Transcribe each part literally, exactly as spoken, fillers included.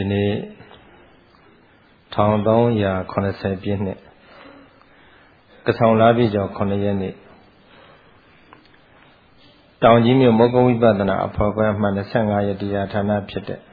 ဒီနေ့ထောင်သုံးရာခုနှစ်ဆယ်ပြည့်နှစ်ကဆောင်လာပြီကျော်ခုနှစ်ရက်နေ့တောင်ကြီးမြို့မောဂဝိပဿနာအဖွဲ့ခွဲမှ၂၅ရက်တရားဌာနဖြစ်တဲ့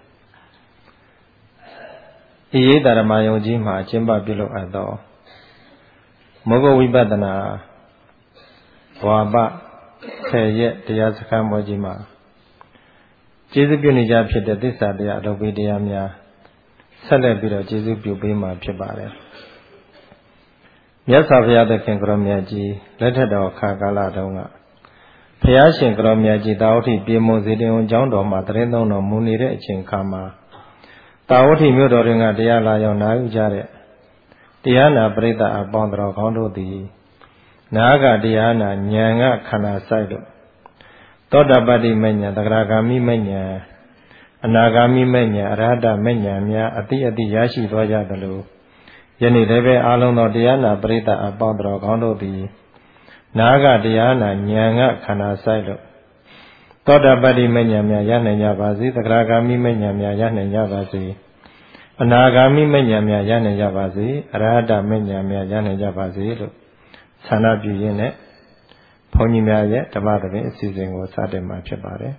ဤရိတ္တဓမ္မယုံကြီးမှာကျင်းပပြုလုပ်အပ်သောမောဂဝိပဿနာဝါပဆယ်ရက်တရားစခန်းပွဲကြီးမှာကျေးဇူးပြုနေကြဖြစ်တဲ့သစ္စာတရားအလုပ်ပေးတရားများဆက်လက်ပြီးတော့ကျေးဇူးပြုပေးမှာဖြစ်ပါတယ်မြတ်စွာဘုရားသခင်ကရောမြတ်ကြီးလက်ထက်တော်ခါကာလတုန်းကဘုရားရှင်ကရောမြတ်ကြီးတာဝတိပြေမွန်စေတင်ဝန်ကျောင်းတော်မှာတရင်သုံးတော်မူနေတဲ့အချိန်ခါမှာတာဝတိမြို့တော်တွင်ကတရားလာရောက်နာယူကြတဲ့တရားနာပရိသတ်အပေါင်းတော်ကောင်းတို့သည်နာဂတရားနာဉာဏ်ကခန္ဓာဆိုင်လို့သောတာပတ္တိမဉ္ဇဉ်သဂရဂါမိမဉ္ဇဉ်အနာဂါမိမဉ္ဇဉ်အရဟတမဉ္ဇဉ်များအတိအတိရရှိသွားကြသလိုယနေ့လည်းပဲအာလုံးသောတရားနာပရိသတ်အပေါင်းတော်ကောင်းတို့သည်နာဂတရားနာဉာဏ်ကခန္ဓာဆိုင်လို့သောတာပတ္တိမဉ္ဇဉ်များရနိုင်ကြပါစေသဂရဂါမိမဉ္ဇဉ်များရနိုင်ကြပါစေအနာဂါမိမဉ္ဇဉ်များရနိုင်ကြပါစေအရဟတမဉ္ဇဉ်များရနိုင်ကြပါစေလို့ဆန္ဒပြုရင်းနဲ့ဘုန်းကြီးများရဲ့ဓမ္မသဘင်အစီအစဉ်ကိုစတင်မှာဖြစ်ပါတယ်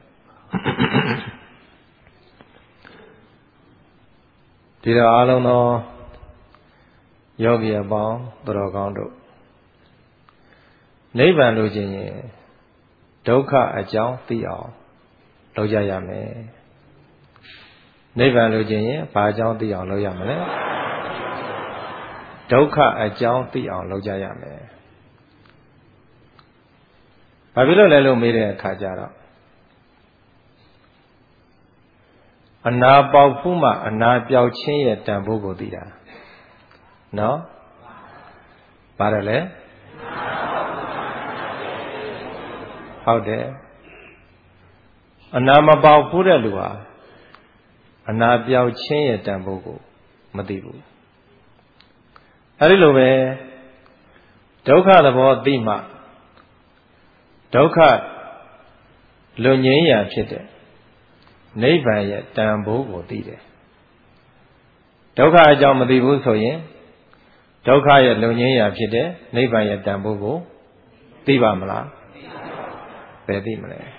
ဒီတော့အားလုံးသောယောဂီအပေါင်းသူတော်ကောင်းတို့နိဗ္ဗာန်လိုချင်ရင်ဒုက္ခအကြောင်းသိအောင်လုပ်ကြရမယ်နိဗ္ဗာန်လိုချင်ရင်ဘာအကြောင်းသိအောင်လုပ်ရမလဲဒုက္ခအကြောင်းသိအောင်လုပ်ကြရမယ်ဘာဖြစ်လို့လဲလို့မေးတဲ့အခါကျတော့အနာပေါက်ဖူးမှအနာပြောက်ခြင်းရဲ့တန်ဖိုးကိုသိတာနော်ပါတယ်လေဟုတ်တယ်အနာမပေါက်ဖူးတဲ့လူဟာအနာပြောက်ခြင်းရဲ့တန်ဖိုးကိုမသိဘူးအဲဒီလိုပဲဒုက္ခသဘောသိမှဒုက္ခလွန်ငြိမ်းရာဖြစ်တဲ့နိဗ္ဗာန်ရဲ့တန်ဖိုးကိုသိတယ်ဒုက္ခအကြောင်းမသိဘူးဆိုရင်ဒုက္ခရဲ့လွန်ငြိမ်းရာဖြစ်တဲ့နိဗ္ဗာန်ရဲ့တန်ဖိုးကိုသိပါမလားဘယ်သိမလဲ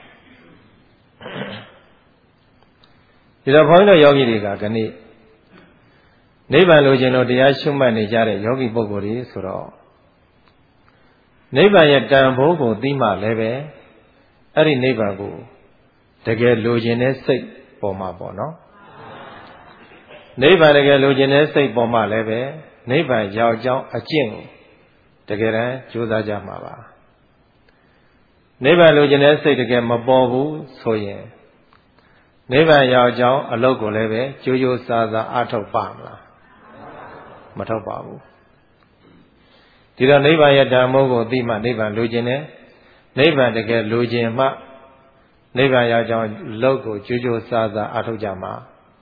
ဒီတော့ဘုန်းကြီးတို့ယောဂီတွေကခဏနိဗ္ဗာန်လိုချင်လို့တရားရှုမှတ်နေကြတဲ့ယောဂီပုဂ္ဂိုလ်တွေဆိုတော့နိဗ္ဗာန်ရဲ့တန်ဖိုးကိုသိမှလည်းပဲအဲ့ဒီနိဗ္ဗာန်ကိုတကယ်လိုချင်တဲ့စိတ်ပေါ်မှာပေါ့နော်နိဗ္ဗာန်တကယ်လိုချင်တဲ့စိတ်ပေါ်မှာလည်းပဲနိဗ္ဗာန်ရောက်ကြောင်းအကျင့်ကိုတကယ်တမ်းကြိုးစားကြမှာပါနိဗ္ဗာန်လိုချင်တဲ့စိတ်တကယ်မပေါ်ဘူးဆိုရင်နိဗ္ဗာန်ရောက်ကြောင်းအလုပ်ကိုလည်းပဲကြိုးကြိုးစားစားအထောက်ပါမလားမထောက်ပါဘူးဒီတော့နိဗ္ဗာန်ရဲ့ဓမ္မကိုသိမှနိဗ္ဗာန်လိုချင်တယ်နိဗ္ဗာန်တကယ်လိုချင်မှနိဗ္ဗာန်ရောက်ကြောင်းလုပ်ကိုကြိုးကြိုးစားစားအထောက်ကြမှာ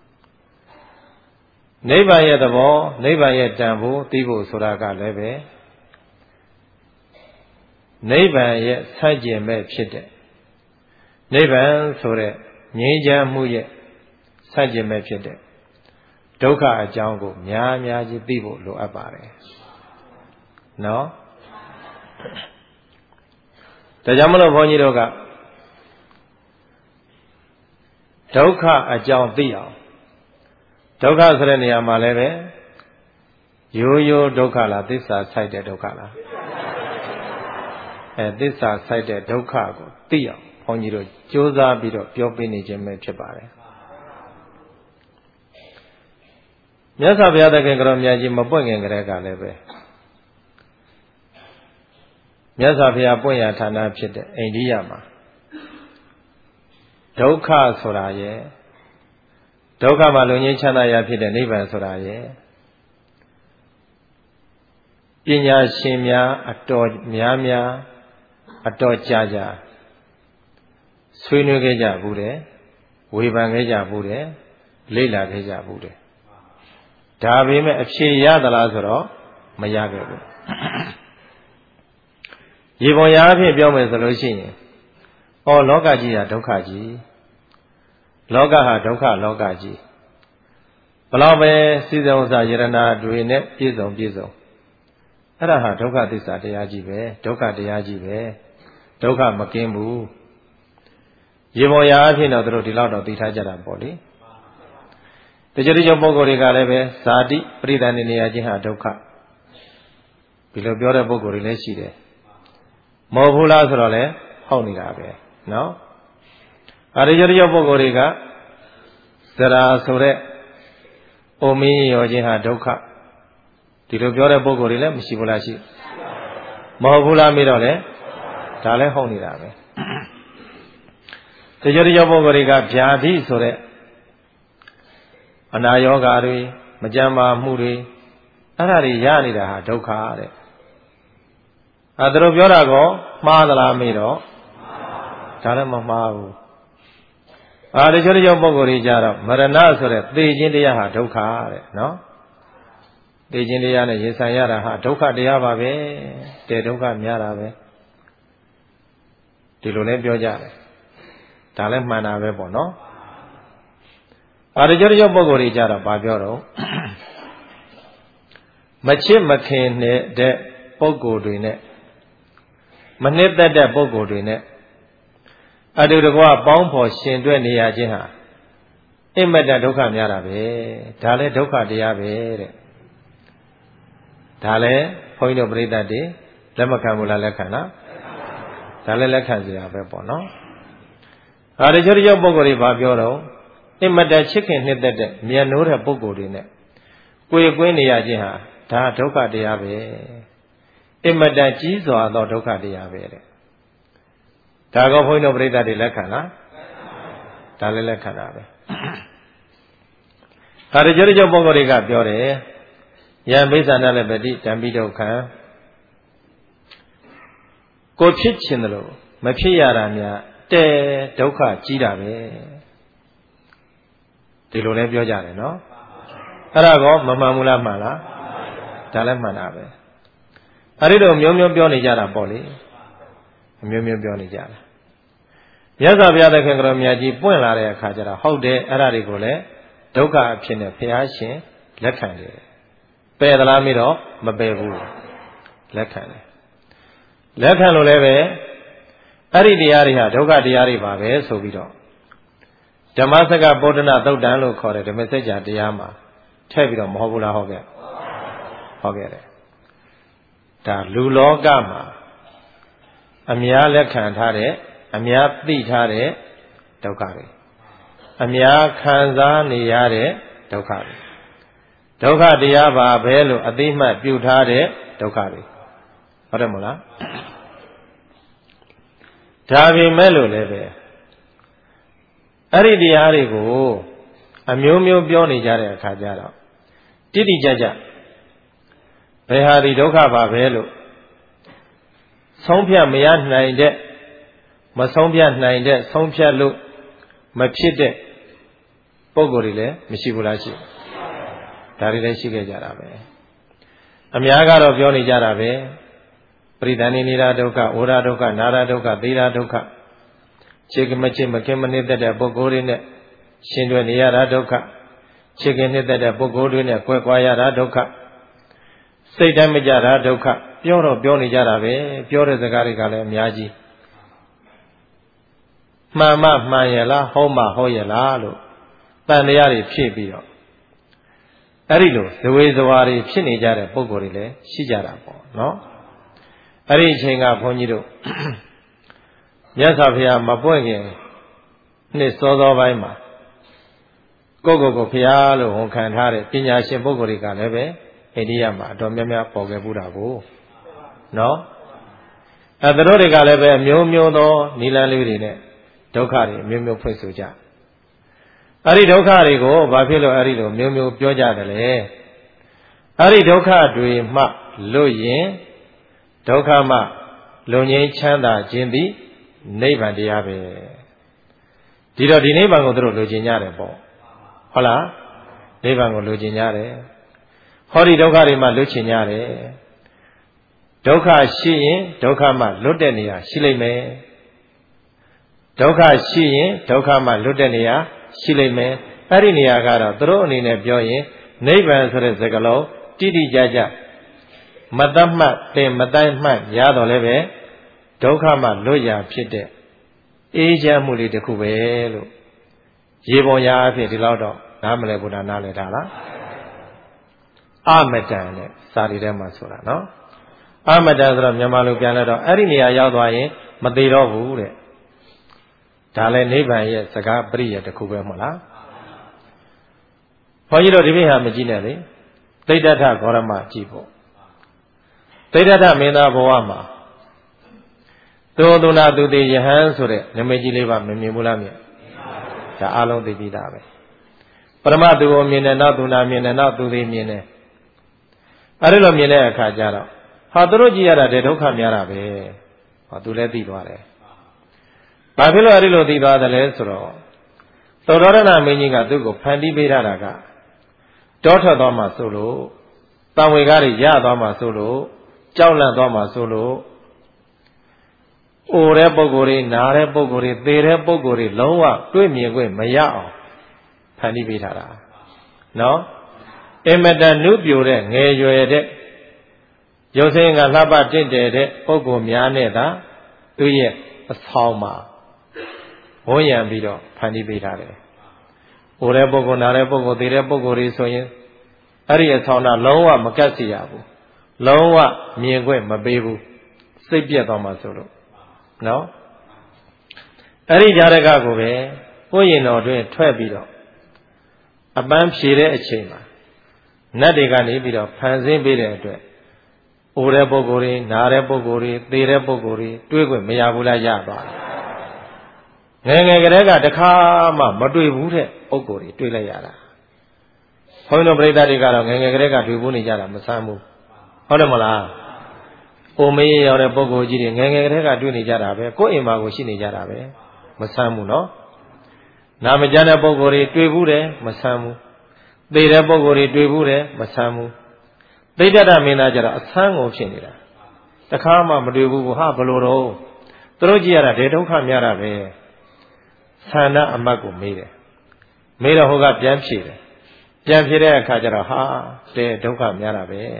နိဗ္ဗာန်ရဲ့သဘောနိဗ္ဗာန်ရဲ့ဓမ္မကိုသိဖို့ဆိုတာကလည်းပဲနိဗ္ဗာန်ရဲ့ဆန့်ကျင်မဲ့ဖြစ်တဲ့နိဗ္ဗာန်ဆိုတဲ့ငြိမ်းချမ်းမှုရဲ့ဆန့်ကျင်မဲ့ဖြစ်တဲ့ဒုက္ခအကြောင်းကိုများများကြီးသိဖို့လိုအပ်ပါတယ်နော်ဒါကြောင့်မလို့ဘုန်းကြီးတို့ကဒုက္ခအကြောင်းသိအောင်ဒုက္ခဆိုတဲ့နေရာမှာလည်းပဲရိုးရိုးဒုက္ခလားသစ္စာဆိုင်တဲ့ဒုက္ခလားအဲသစ္စာဆိုင်တဲ့ဒုက္ခကိုသိအောင်ဘုန်းကြီးတို့ကြိုးစားပြီးတော့ပြောပြနေခြင်းပဲဖြစ်ပါတယ်မြတ်စွာဘုရားသခင်ကရောမြတ်ကြီးမပွင့်ခင်ကတည်းကလည်းပဲမြတ်စွာဘုရားပွင့်ရာဌာနဖြစ်တဲ့အိန္ဒိယမှာဒုက္ခဆိုတာရဲ့ဒုက္ခမှာလုံငြိမ်းချမ်းသာရာဖြစ်တဲ့နိဗ္ဗာန်ဆိုတာရဲ့ပညာရှင်များအတော်များများအတော်ကြာကြာဆွေးနွေးခဲ့ကြဘူးတယ်ဝေဖန်ခဲ့ကြဘူးတယ်လေ့လာခဲ့ကြဘူးတယ်ဒါပေမဲ့အဖြေရသလားဆိုတော့မရခဲ့ဘူးရေပေါ်ရာအဖြစ်ပြောမယ်ဆိုလို့ရှိရင်ဩလောကကြီးဟာဒုက္ခကြီးလောကဟာဒုက္ခလောကကြီးဘလောက်ပဲစည်းစုံစာယရနာတွေနဲ့ပြည့်စုံပြည့်စုံအဲ့ဒါဟာဒုက္ခသစ္စာတရားကြီးပဲဒုက္ခတရားကြီးပဲဒုက္ခမကင်းဘူးရေပေါ်ရာအဖြစ်တော့တို့ဒီလောက်တော့သိထားကြတာပေါ့လေတချို့တချို့ပုဂ္ဂိုလ်တွေကလည်းပဲဇာတိပရိသန္တိနေရခြင်းဟာဒုက္ခဒီလိုပြောတဲ့ပုဂ္ဂိုလ်တွေလည်းရှိတယ်မဟုတ်ဘူးလားဆိုတော့လည်းဟုတ်နေတာပဲနော်အဲဒီတချို့ပုဂ္ဂိုလ်တွေကဇရာဆိုတဲ့အိုမင်းရောခြင်းဟာဒုက္ခဒီလိုပြောတဲ့ပုဂ္ဂိုလ်တွေလည်းမရှိဘူးလားရှိမဟုတ်ဘူးလားမေးတော့လေဒါလည်းဟုတ်နေတာပဲတချို့တချို့ပုဂ္ဂိုလ်တွေကဗျာတိဆိုတဲ့အနာယောဂါတွေမကြမ်းပါမှုတွေအဲ့ဒါတွေရနေတာဟာဒုက္ခတဲ့အဲဒါတို့ပြောတာကောမှားသလားမေးတော့ဒါလည်းမမှားဘူးအာတချို့တချို့ပုဂ္ဂိုလ်တွေကြတော့မရဏဆိုတဲ့သေခြင်းတရားဟာဒုက္ခတဲ့နော်သေခြင်းတရားနဲ့ရင်ဆိုင်ရတာဟာဒုက္ခတရားပါပဲတဲ့ဒုက္ခများတာပဲဒီလိုလည်းပြောကြတယ်ဒါလည်းမှန်တာပဲပေါ့နော်အာတချို့တချို့ပုဂ္ဂိုလ်တွေကြတော့ဗာပြောတော့မချစ်မခင်တဲ့ပုဂ္ဂိုလ်တွေနဲ့မနှစ်သက်တဲ့ပုဂ္ဂိုလ်တွေနဲ့အတူတကွပေါင်းဖော်ရှင်တွဲနေရခြင်းဟာအင်မတန်ဒုက္ခများတာပဲဒါလည်းဒုက္ခတရားပဲတဲ့ဒါလည်းဘုန်းကြီးတို့ပြိဿတွေလက်မခံဘူးလားလက်ခံလားဒါလည်းလက်ခံစရာပဲပေါ့နော်အဲဒါတချို့တချို့ပုဂ္ဂိုလ်တွေဗာပြောတော့အင်မတန်ချစ်ခင်နှစ်သက်တဲ့မြတ်နိုးတဲ့ပုဂ္ဂိုလ်တွေနဲ့ကိုယ်ကွင်းနေရခြင်းဟာဒါဒုက္ခတရားပဲအင်မတန်ကြီးစွာသောဒုက္ခတရားပဲတဲ့ဒါကောဘုန်းကြီးတို့ပြိဿတွေလက်ခံလားဒါလည်းလက်ခံတာပဲအဲဒါကြိုးကြိုးပုဂ္ဂိုလ်တွေကပြောတယ်ယံမိစ္ဆာနလည်းပတိတံပိဒုက္ခံကိုဖြစ်ခြင်းတယ်လို့မဖြစ်ရတာများတဲဒုက္ခကြီးတာပဲဒီလိုလည်းပြောကြတယ်နော်အဲ့ဒါကောမမှန်ဘူးလားမှန်လားဒါလည်းမှန်တာပဲအဲ့ဒီတော့မျိုးမျိုးပြောနေကြတာပေါ့လေအမျိုးမျိုးပြောနေကြတာမြတ်စွာဘုရားသခင်ကတော်မြတ်ကြီးပွင့်လာတဲ့အခါကျတော့ဟုတ်တယ်အဲ့ဒါတွေကိုလည်းဒုက္ခအဖြစ်နဲ့ဘုရားရှင်လက်ခံတယ်ပယ်သလားမေးတော့မပယ်ဘူးလက်ခံတယ်လက်ခံလို့လည်းပဲအဲ့ဒီတရားတွေဟာဒုက္ခတရားတွေပါပဲဆိုပြီးတော့ဓမ္မစကပောဒနာသုတ်တံလို့ခေါ်တဲ့ဓမ္မစကြာတရားမှာထည့်ပြီးတော့မဟုတ်ဘူးလားဟုတ်ကဲ့ဟုတ်ကဲ့တယ်ဒါလူလောကမှာအများလက်ခံထားတဲ့အများသိထားတဲ့ဒုက္ခတွေအများခံစားနေရတဲ့ဒုက္ခတွေဒုက္ခတရားပါပဲလို့အသိမှတ်ပြုထားတဲ့ဒုက္ခတွေဟုတ်တယ်မို့လားဒါပေမဲ့လို့လည်းပဲအဲ့ဒီတရားတွေကိုအမျိုးမျိုးပြောနေကြတဲ့အခါကျတော့တိတိကျကျဘယ်ဟာဒီဒုက္ခပါပဲလို့ဆုံးဖြတ်မရနိုင်တဲ့မဆုံးဖြတ်နိုင်တဲ့ဆုံးဖြတ်လို့မဖြစ်တဲ့ပုံကိုယ်တွေလည်းမရှိဘူးလားရှိဒါတွေလည်းရှိခဲ့ကြတာပဲအများကတော့ပြောနေကြတာပဲပရိသန္တိနေတာဒုက္ခဝရဒုက္ခနာရဒုက္ခသေရဒုက္ခချေကမချေမခင်မနစ်သက်တဲ့ပုဂ္ဂိုလ်တွေနဲ့ရှင်တွဲနေရတာဒုက္ခချေခင်နှစ်သက်တဲ့ပုဂ္ဂိုလ်တွေနဲ့ကွဲကွာရတာဒုက္ခစိတ်တိုင်းမကြတာဒုက္ခပြောတော့ပြောနေကြတာပဲပြောတဲ့စကားတွေကလည်းအများကြီးမှန်မှမှန်ရလားဟုတ်မှဟုတ်ရလားလို့တန်တရားတွေဖြည့်ပြီးတော့အဲ့ဒီလိုဇဝေဇဝါတွေဖြစ်နေကြတဲ့ပုဂ္ဂိုလ်တွေလည်းရှိကြတာပေါ့နော်အဲ့ဒီအချိန်ကဘုန်းကြီးတို့မြတ်စွာဘုရားမပွင့်ခင်နှစ်စောစောပိုင်းမှာကိုယ့်ကိုယ်ကိုဘုရားလို့ဝန်ခံထားတဲ့ပညာရှင်ပုဂ္ဂိုလ်တွေကလည်းပဲအိန္ဒိယမှာအတော်များများပေါ်ခဲ့ဘူးတာကိုနော်အဲသူတို့တွေကလည်းပဲအမျိုးမျိုးသောနိလန်းလေးတွေနဲ့ဒုက္ခတွေအမျိုးမျိုးဖွင့်ဆိုကြအဲ့ဒီဒုက္ခတွေကိုဘာဖြစ်လို့အဲ့ဒီလိုမျိုးမျိုးပြောကြတယ်လဲအဲ့ဒီဒုက္ခတွေမှလွတ်ရင်ဒုက္ခမှလုံငြိမ်းချမ်းသာခြင်းသည်နိဗ္ဗာန်တရားပဲဒီတော့ဒီနိဗ္ဗာန်ကိုသူတို့လိုချင်ကြတယ်ပေါ့ဟုတ်လားနိဗ္ဗာန်ကိုလိုချင်ကြတယ်ဟောဒီဒုက္ခတွေမှလွတ်ချင်ကြတယ်ဒုက္ခရှိရင်ဒုက္ခမှလွတ်တဲ့နေရာရှိလိမ့်မယ်ဒုက္ခရှိရင်ဒုက္ခမှလွတ်တဲ့နေရာရှိလိမ့်မယ်အဲ့ဒီနေရာကတော့သူတို့အနေနဲ့ပြောရင်နိဗ္ဗာန်ဆိုတဲ့စကားလုံးတိတိကျကျမတတ်မှတ်တင်မတိုင်းမှတ်ရတော့လည်းပဲဒုက္ခမှလွတ်ရာဖြစ်တဲ့အေးချမ်းမှုလေးတစ်ခုပဲလို့ရေပေါ်ရာအဖြစ်ဒီလောက်တော့နားမလဲဘုရားနားလဲတာလားအမတန်နဲ့စာရီထဲမှာဆိုတာနော်အမတန်ဆိုတော့မြန်မာလိုပြန်လဲတော့အဲ့ဒီနေရာရောက်သွားရင်မသေးတော့ဘူးတဲ့ဒါလည်းနိဗ္ဗာန်ရဲ့စကားပရိယတစ်ခုပဲမဟုတ်လားဘုန်းကြီးတို့ဒီပြဟာမကြည့်နဲ့လေသိတ္တထဂေါရမကြည့်ဖို့သိတ္တထမင်းသားဘဝမှာသူသူနာသူတေယဟန်ဆိုတဲ့နမိတ်ကြီးလေးပါမမြင်ဘူးလားမြင်ဒါအလုံးသိပြီးသားပဲပရမသူကိုမြင်တယ်နောက်သူနာမြင်တယ်နောက်သူသေးမြင်တယ်အဲ့ဒီလိုမြင်တဲ့အခါကျတော့ဟာသူတို့ကြည့်ရတာတဲ့ဒုက္ခများတာပဲဟောသူလည်းသိသွားတယ်ဘာဖြစ်လို့အဲ့ဒီလိုသိသွားတယ်လဲဆိုတော့သောတော်ရဏမင်းကြီးကသူ့ကိုဖန်တီးပေးထားတာကတောထွက်သွားမှဆိုလို့တံဝေကားတွေရသွားမှဆိုလို့ကြောက်လန့်သွားမှဆိုလို့အိုတဲ့ပုဂ္ဂိုလ်တွေနားတဲ့ပုဂ္ဂိုလ်တွေသေတဲ့ပုဂ္ဂိုလ်တွေလုံးဝတွေ့မြင်ခွင့်မရအောင်ဖန်တီးပေးထားတာနော်အမတန်နုပြိုတဲ့ငယ်ရွယ်တဲ့ရုပ်ဆင်းကလှပတင့်တယ်တဲ့ပုဂ္ဂိုလ်များနဲ့သာသူရဲ့အဆောင်မှာဝန်းရံပြီးတော့ဖန်တီးပေးထားတယ်။အိုတဲ့ပုဂ္ဂိုလ်နားတဲ့ပုဂ္ဂိုလ်သေတဲ့ပုဂ္ဂိုလ်တွေဆိုရင်အဲ့ဒီအဆောင်ကလုံးဝမကတ်စီရဘူး။လုံးဝမြင်ခွင့်မပေးဘူး။စိတ်ပြတ်သွားမှဆိုလို့နော်အဲ့ဒီကြားရကကိုပဲကိုယ်ရင်တော်တွင်ထွက်ပြီးတော့အပန်းဖြေတဲ့အချိန်မှာနတ်တွေကနေပြီးတော့ဖန်ဆင်းပေးတဲ့အတွက်အိုတဲ့ပုဂ္ဂိုလ်တွေနားတဲ့ပုဂ္ဂိုလ်တွေသေတဲ့ပုဂ္ဂိုလ်တွေတွေးခွင့်မရဘူးလားရသွားတယ်ငယ်ငယ်ကလေးကတခါမှမတွေ့ဘူးတဲ့ပုဂ္ဂိုလ်တွေတွေ့လိုက်ရတာဘုန်းတော်ပရိသတ်တွေကတော့ငယ်ငယ်ကလေးကတွေ့ဘူးနေကြတာမဆန်းဘူးဟုတ်တယ်မလားအိုမေးရောက်တဲ့ပုဂ္ဂိုလ်ကြီးတွေငယ်ငယ်ကလေးကတွေ့နေကြတာပဲကိုယ့်အိမ်မှာကိုရှိနေကြတာပဲမဆန်းဘူးနော်နာမကျမ်းတဲ့ပုဂ္ဂိုလ်တွေတွေ့ဘူးတယ်မဆန်းဘူးသေတဲ့ပုဂ္ဂိုလ်တွေတွေ့ဘူးတယ်မဆန်းဘူးသိတ္တမင်းသားကျတော့အဆန်းကိုဖြစ်နေတာတခါမှမတွေ့ဘူးဟာဘလို့တော့သူတို့ကြည့်ရတာဒေဒုက္ခများတာပဲဆန္ဒအမတ်ကိုမေးတယ်မေးတော့ဟိုကပြန်ဖြေတယ်ပြန်ဖြေတဲ့အခါကျတော့ဟာဒေဒုက္ခများတာပဲ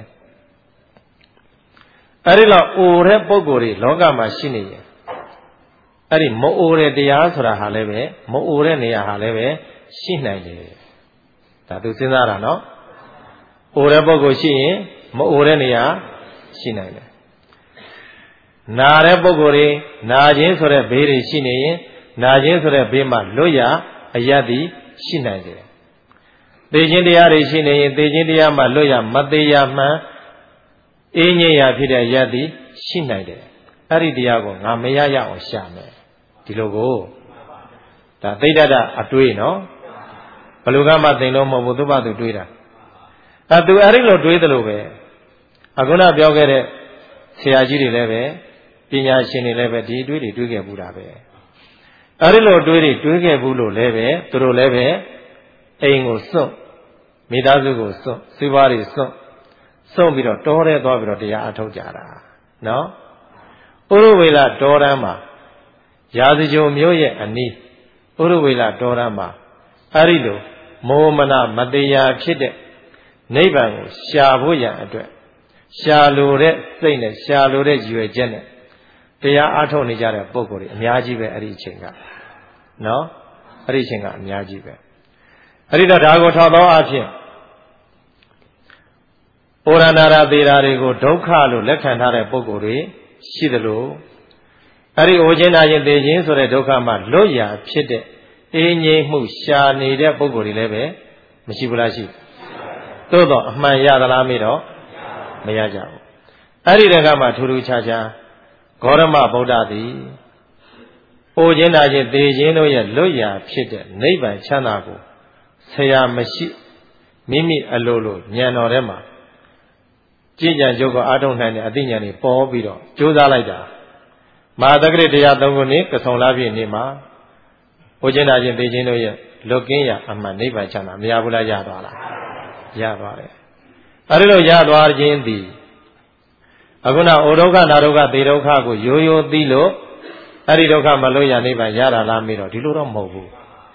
အဲ့ဒီလောက်အိုတဲ့ပုဂ္ဂိုလ်တွေလောကမှာရှိနေရင်အဲ့ဒီမအိုတဲ့တရားဆိုတာဟာလည်းပဲမအိုတဲ့နေရာဟာလည်းပဲရှိနိုင်တယ်ဒါသူစဉ်းစားတာနော်အိုတဲ့ပုဂ္ဂိုလ်ရှိရင်မအိုတဲ့နေရာရှိနိုင်တယ်နာတဲ့ပုဂ္ဂိုလ်တွေနာခြင်းဆိုတဲ့ဘေးတွေရှိနေရင်နာခြင်းဆိုတဲ့ဘေးမှာလွတ်ရအယတ်သည်ရှိနိုင်တယ်သေခြင်းတရားတွေရှိနေရင်သေခြင်းတရားမှာလွတ်ရမသေးရမှန်အေးငြိမ်ရာဖြစ်တဲ့အယတ်သည်ရှိနိုင်တယ်အဲ့ဒီတရားကိုငါမရရအောင်ရှာမယ်ဒီလိုကိုဒါသိတ္တအတွေးနော်ဘယ်လိုကမှသိလို့မဟုတ်ဘူးသူ့ဘာသူတွေးတာအဲသူအဲ့ဒီလိုတွေးတယ်လို့ပဲအခုနပြောခဲ့တဲ့ဆရာကြီးတွေလည်းပဲပညာရှင်တွေလည်းပဲဒီတွေးတွေတွေးခဲ့ဘူးတာပဲအဲ့ဒီလိုတွေးတွေတွေးခဲ့ဘူးလို့လည်းပဲသူတို့လည်းပဲအိမ်ကိုစွန့်မိသားစုကိုစွန့်စီးပွားတွေစွန့်စွန့်ပြီးတော့တောထဲသွားပြီးတော့တရားအထုတ်ကြတာနော်ဥရဝေလတောတန်းမှာရာဇဂျုံမျိုးရဲ့အနီးဥရဝေလတောတန်းမှာအဲ့ဒီလိုမောမနမတရားဖြစ်တဲ့နိဗ္ဗာန်ကိုရှာဖို့ရန်အတွက်ရှာလိုတဲ့စိတ်နဲ့ရှာလိုတဲ့ရည်ရွယ်ချက်နဲ့တရားအားထုတ်နေကြတဲ့ပုဂ္ဂိုလ်တွေအများကြီးပဲအဲ့ဒီအချိန်ကနော်အဲ့ဒီအချိန်ကအများကြီးပဲအဲ့ဒီတော့ဒါကိုထောက်သောအဖြစ်ဩရဏရာသေရာတွေကိုဒုက္ခလို့လက်ခံထားတဲ့ပုဂ္ဂိုလ်တွေရှိသလိုအဲ့ဒီအိုခြင်းနာရင်သေခြင်းဆိုတဲ့ဒုက္ခမှလွတ်ရာဖြစ်တဲ့အေးငြိမ်မှုရှာနေတဲ့ပုဂ္ဂိုလ်တွေလည်းပဲမရှိဘူးလားရှိသို့တော့အမှန်ရသလားမေးတော့မရကြဘူးအဲ့ဒီတကမှထူးထူးခြားခြားဂေါရမဗုဒ္ဓသည်အိုခြင်းနာခြင်းသေခြင်းတို့ရဲ့လွတ်ရာဖြစ်တဲ့နိဗ္ဗာန်ချမ်းသာကိုဆရာမရှိမိမိအလိုလိုဉာဏ်တော်ထဲမှာကြည်ကြံကြုတ်ကအားထုတ်နိုင်တဲ့အသိဉာဏ်တွေပေါ်ပြီးတော့ကြိုးစားလိုက်တာမဟာသက္ကရတရားသုံးခုနှစ်ကဆုံလာပြည့်နေ့မှာဟိုကျင်းနာခြင်းသိခြင်းတို့ရဲ့လွတ်ကင်းရာအမှန်နိဗ္ဗာန်ချမ်းသာမရဘူးလားရသွားလားရသွားတယ်အဲဒီလိုရသွားခြင်းသည်အခုနဩဒုက္ခနာဒုက္ခသေဒုက္ခကိုရိုးရိုးသိလို့အဲ့ဒီဒုက္ခမလို့ရနိဗ္ဗာန်ရတာလားမေးတော့ဒီလိုတော့မဟုတ်ဘူး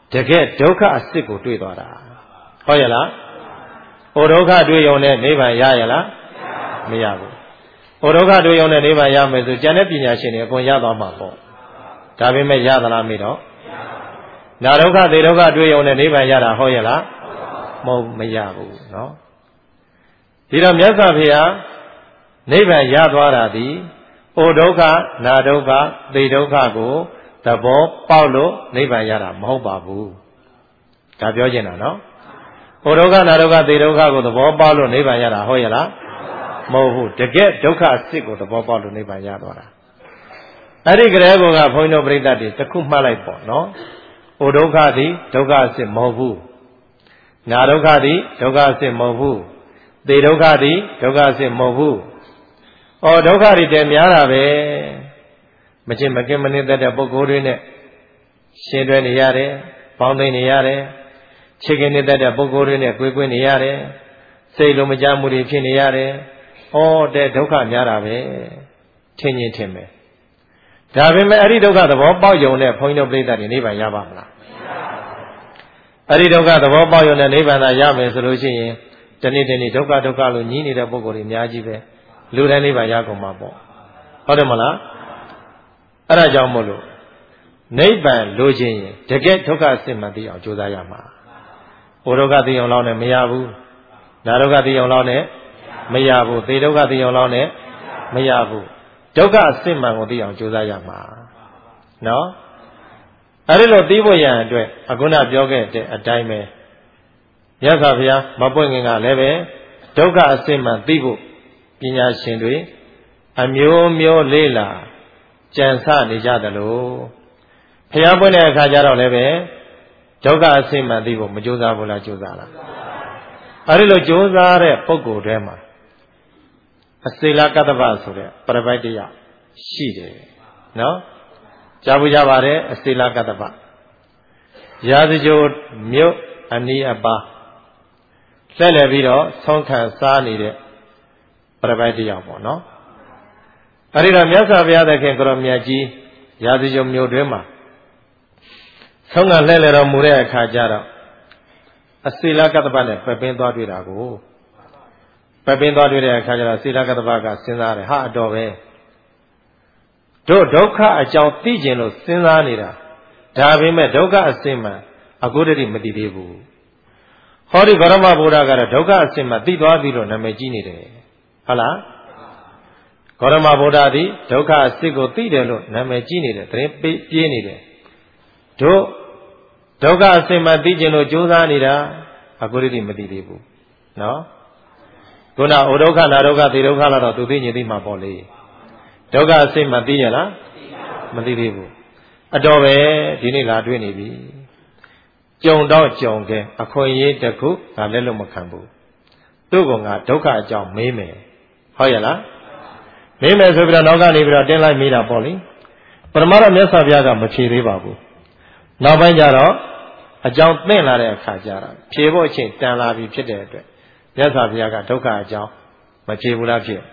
တကယ်ဒုက္ခအစစ်ကိုတွေ့သွားတာဟုတ်ရဲ့လားဩဒုက္ခတွေ့ရုံနဲ့နိဗ္ဗာန်ရရလားမရဘူးဩဒုက္ခတွေ့ရုံနဲ့နိဗ္ဗာန်ရမယ်ဆိုကျန်တဲ့ပညာရှင်တွေအကုန်ရသွားမှာပေါ့ဒါပေမဲ့ရသလားမေးတော့နာဒုက္ခသေဒုက္ခတွေ့ရုံနဲ့နိဗ္ဗာန်ရတာဟုတ်ရဲ့လားမဟုတ်မရဘူးเนาะဒီတော့မြတ်စွာဘုရားနိဗ္ဗာန်ရသွားတာဒီဩဒုက္ခနာဒုက္ခသေဒုက္ခကိုသဘောပေါက်လို့နိဗ္ဗာန်ရတာမဟုတ်ပါဘူးဒါပြောချင်တာเนาะဩဒုက္ခနာဒုက္ခသေဒုက္ခကိုသဘောပေါက်လို့နိဗ္ဗာန်ရတာဟုတ်ရဲ့လားမဟုတ်ဘူးတကယ်ဒုက္ခအစစ်ကိုသဘောပေါက်လို့နိဗ္ဗာန်ရသွားတာအဲ့ဒီကလေးကဘုန်းကြီးတို့ပြိဿတွေတစ်ခုမှတ်လိုက်ပေါ့နော်ဩဒုက္ခသည်ဒုက္ခအစစ်မဟုတ်ဘူးနာဒုက္ခသည်ဒုက္ခအစစ်မဟုတ်ဘူးသေဒုက္ခသည်ဒုက္ခအစစ်မဟုတ်ဘူးဩဒုက္ခတွေတည်းများတာပဲမချင်းမကင်မနေတဲ့တဲ့ပုဂ္ဂိုလ်တွေနဲ့ရှင်တွဲနေရတယ်ပေါင်းသိနေရတယ်ချစ်ခင်နေတဲ့တဲ့ပုဂ္ဂိုလ်တွေနဲ့ကိုယ်ကိုယ်နေရတယ်စိတ်လိုမကြမှုတွေဖြစ်နေရတယ်ဩတဲ့ဒုက္ခများတာပဲထင်ရင်ထင်မယ်ဒါပေမဲ့အဲ့ဒီဒုက္ခသဘောပေါက်ရုံနဲ့ဘုန်းကြီးတို့ပြိဿတွေနိဗ္ဗာန်ရပါမလားအဲ့ဒီဒုက္ခသဘောပေါက်ရုံနဲ့နိဗ္ဗာန်သာရမယ်ဆိုလို့ရှိရင်တနေ့တနေ့ဒုက္ခဒုက္ခလို့ညှိနေတဲ့ပုဂ္ဂိုလ်တွေအများကြီးပဲလူတိုင်းနိဗ္ဗာန်ရကုန်မှာပေါ့ဟုတ်တယ်မလားအဲ့ဒါကြောင့်မို့လို့နိဗ္ဗာန်လိုချင်ရင်တကယ်ဒုက္ခအစစ်မှန်သိအောင်ကြိုးစားရမှာဩဒုက္ခသိအောင်လောက်နဲ့မရဘူးနာဒုက္ခသိအောင်လောက်နဲ့မရဘူးသေဒုက္ခသိအောင်လောက်နဲ့မရဘူးဒုက္ခအစစ်မှန်ကိုသိအောင်ကြိုးစားရမှာနော်အဲ့ဒီလိုသိဖို့ရန်အတွက်အခုနပြောခဲ့တဲ့အတိုင်းပဲမြတ်စွာဘုရားမပွင့်ခင်ကလည်းပဲဒုက္ခအစစ်မှန်သိဖို့ပညာရှင်တွေအမျိုးမျိုးလေးလာကြံစနေကြတယ်လို့ဘုရားပွင့်တဲ့အခါကျတော့လည်းပဲဒုက္ခအစစ်မှန်သိဖို့မကြိုးစားဘူးလားကြိုးစားလားအဲ့ဒီလိုကြိုးစားတဲ့ပုဂ္ဂိုလ်တွေမှာအစေလကတ္တပဆိုတဲ့ပရပိုက်တရားရှိတယ်နော်ကြားဘူးကြပါတယ်အစေလကတ္တပရာဇဂိုမြို့အနီးအပါလှည့်လည်ပြီးတော့ဆုံးခံစားနေတဲ့ပရပိုက်တရားပေါ့နော်အဲ့ဒီတော့မြတ်စွာဘုရားသခင်ကိုရောမြတ်ကြီးရာဇဂိုမြို့တွင်မှာဆုံးခံလှည့်လည်တော်မူတဲ့အခါကျတော့အစေလကတ္တပနဲ့ပပင်းသွားတွေ့တာကိုပပင်းသွားတွေ့တဲ့အခါကျတော့စေလကတ္တပကစဉ်းစားတယ်ဟာအတော်ပဲတို့ဒုက္ခအကြောင်းသိကျင်လို့စဉ်းစားနေတာဒါပေမဲ့ဒုက္ခအစစ်မှန်အခုတည်းမသိသေးဘူးဟောဒီဂရမဗုဒ္ဓကတော့ဒုက္ခအစစ်မှန်သိသွားပြီးတော့နာမည်ကြီးနေတယ်ဟုတ်လားဂရမဗုဒ္ဓသည်ဒုက္ခအစစ်ကိုသိတယ်လို့နာမည်ကြီးနေတယ်သတင်းပြေးနေတယ်တို့ဒုက္ခအစစ်မှန်သိကျင်လို့ကြိုးစားနေတာအခုတည်းမသိသေးဘူးနော်ခုနဩဒုက္ခနာဒုက္ခသေဒုက္ခလာတော့သူသိညင်သိမှာပေါ့လေဒုက္ခအစစ်မှသိရလားမသိသေးဘူးအတော်ပဲဒီနေ့လာတွေ့နေပြီကြုံတော့ကြုံခဲ့အခွင့်အရေးတစ်ခုငါလက်လွတ်မခံဘူးသူ့ကငါဒုက္ခအကြောင်းမေးမယ်ဟုတ်ရဲ့လားမေးမယ်ဆိုပြီးတော့နောက်ကနေပြီးတော့တင်းလိုက်မေးတာပေါ့လေပရမတ်မြတ်စွာဘုရားကမဖြေသေးပါဘူးနောက်ပိုင်းကျတော့အကြောင်းသင်လာတဲ့အခါကျတော့ဖြေဖို့အချိန်တန်လာပြီဖြစ်တဲ့အတွက်မြတ်စွာဘုရားကဒုက္ခအကြောင်းမဖြေဘူးလားဖြစ်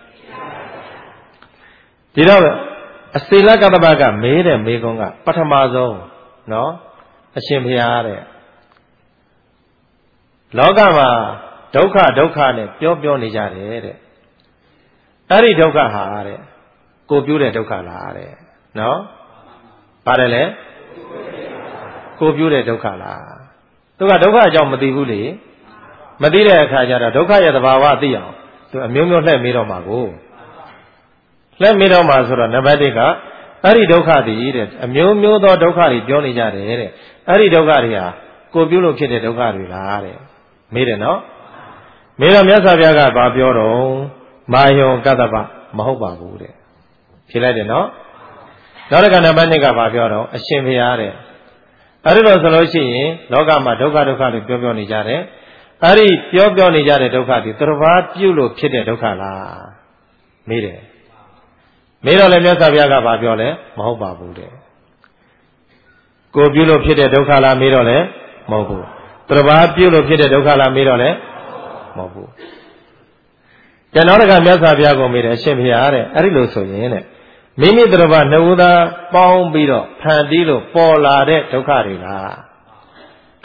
ဒီတော့အစေလကတ္တပကမေးတဲ့မေးခွန်းကပထမဆုံးနော်အရှင်ဘုရားတဲ့လောကမှာဒုက္ခဒုက္ခနဲ့ပြောပြောနေကြတယ်တဲ့အဲ့ဒီဒုက္ခဟာတဲ့ကိုပြုတဲ့ဒုက္ခလားတဲ့နော်ပါတယ်လေကိုပြုတဲ့ဒုက္ခလားသူကဒုက္ခအကြောင်းမသိဘူးလေမသိတဲ့အခါကျတော့ဒုက္ခရဲ့သဘာဝသိအောင်သူအမျိုးမျိုးလှည့်မေးတော့မှာကိုလှည့်မေးတော့မှာဆိုတော့နံပါတ်တစ်ကအဲ့ဒီဒုက္ခတည်းတဲ့အမျိုးမျိုးသောဒုက္ခတွေပြောနေကြတယ်တဲ့အဲ့ဒီဒုက္ခတွေဟာကိုပြုလို့ဖြစ်တဲ့ဒုက္ခတွေလားတဲ့မေးတယ်နော်မေးတော့မြတ်စွာဘုရားကဘာပြောတော့မာယုံကတ္တပမဟုတ်ပါဘူးတဲ့ဖြေလိုက်တယ်နော်နောက်တစ်ခါနံပါတ်နှစ်ကဘာပြောတော့အရှင်ဘုရားတဲ့အဲ့ဒီလိုဆိုလို့ရှိရင်လောကမှာဒုက္ခဒုက္ခတွေပြောပြောနေကြတယ်အဲ့ဒီပြောပြောနေကြတဲ့ဒုက္ခတွေသူတစ်ပါးပြုလို့ဖြစ်တဲ့ဒုက္ခလားမေးတယ်မေးတော့လည်းမြတ်စွာဘုရားကဘာပြောလဲမဟုတ်ပါဘူးတဲ့ကိုပြုလို့ဖြစ်တဲ့ဒုက္ခလားမေးတော့လည်းမဟုတ်ဘူးသူတစ်ပါးပြုလို့ဖြစ်တဲ့ဒုက္ခလားမေးတော့လည်းမဟုတ်ဘူးကျွန်တော်ကမြတ်စွာဘုရားကိုမေးတယ်အရှင်ဘုရားတဲ့အဲ့ဒီလိုဆိုရင်တဲ့မိမိသူတစ်ပါးနှစ်ဦးသားပေါင်းပြီးတော့ဖန်တီးလို့ပေါ်လာတဲ့ဒုက္ခတွေလား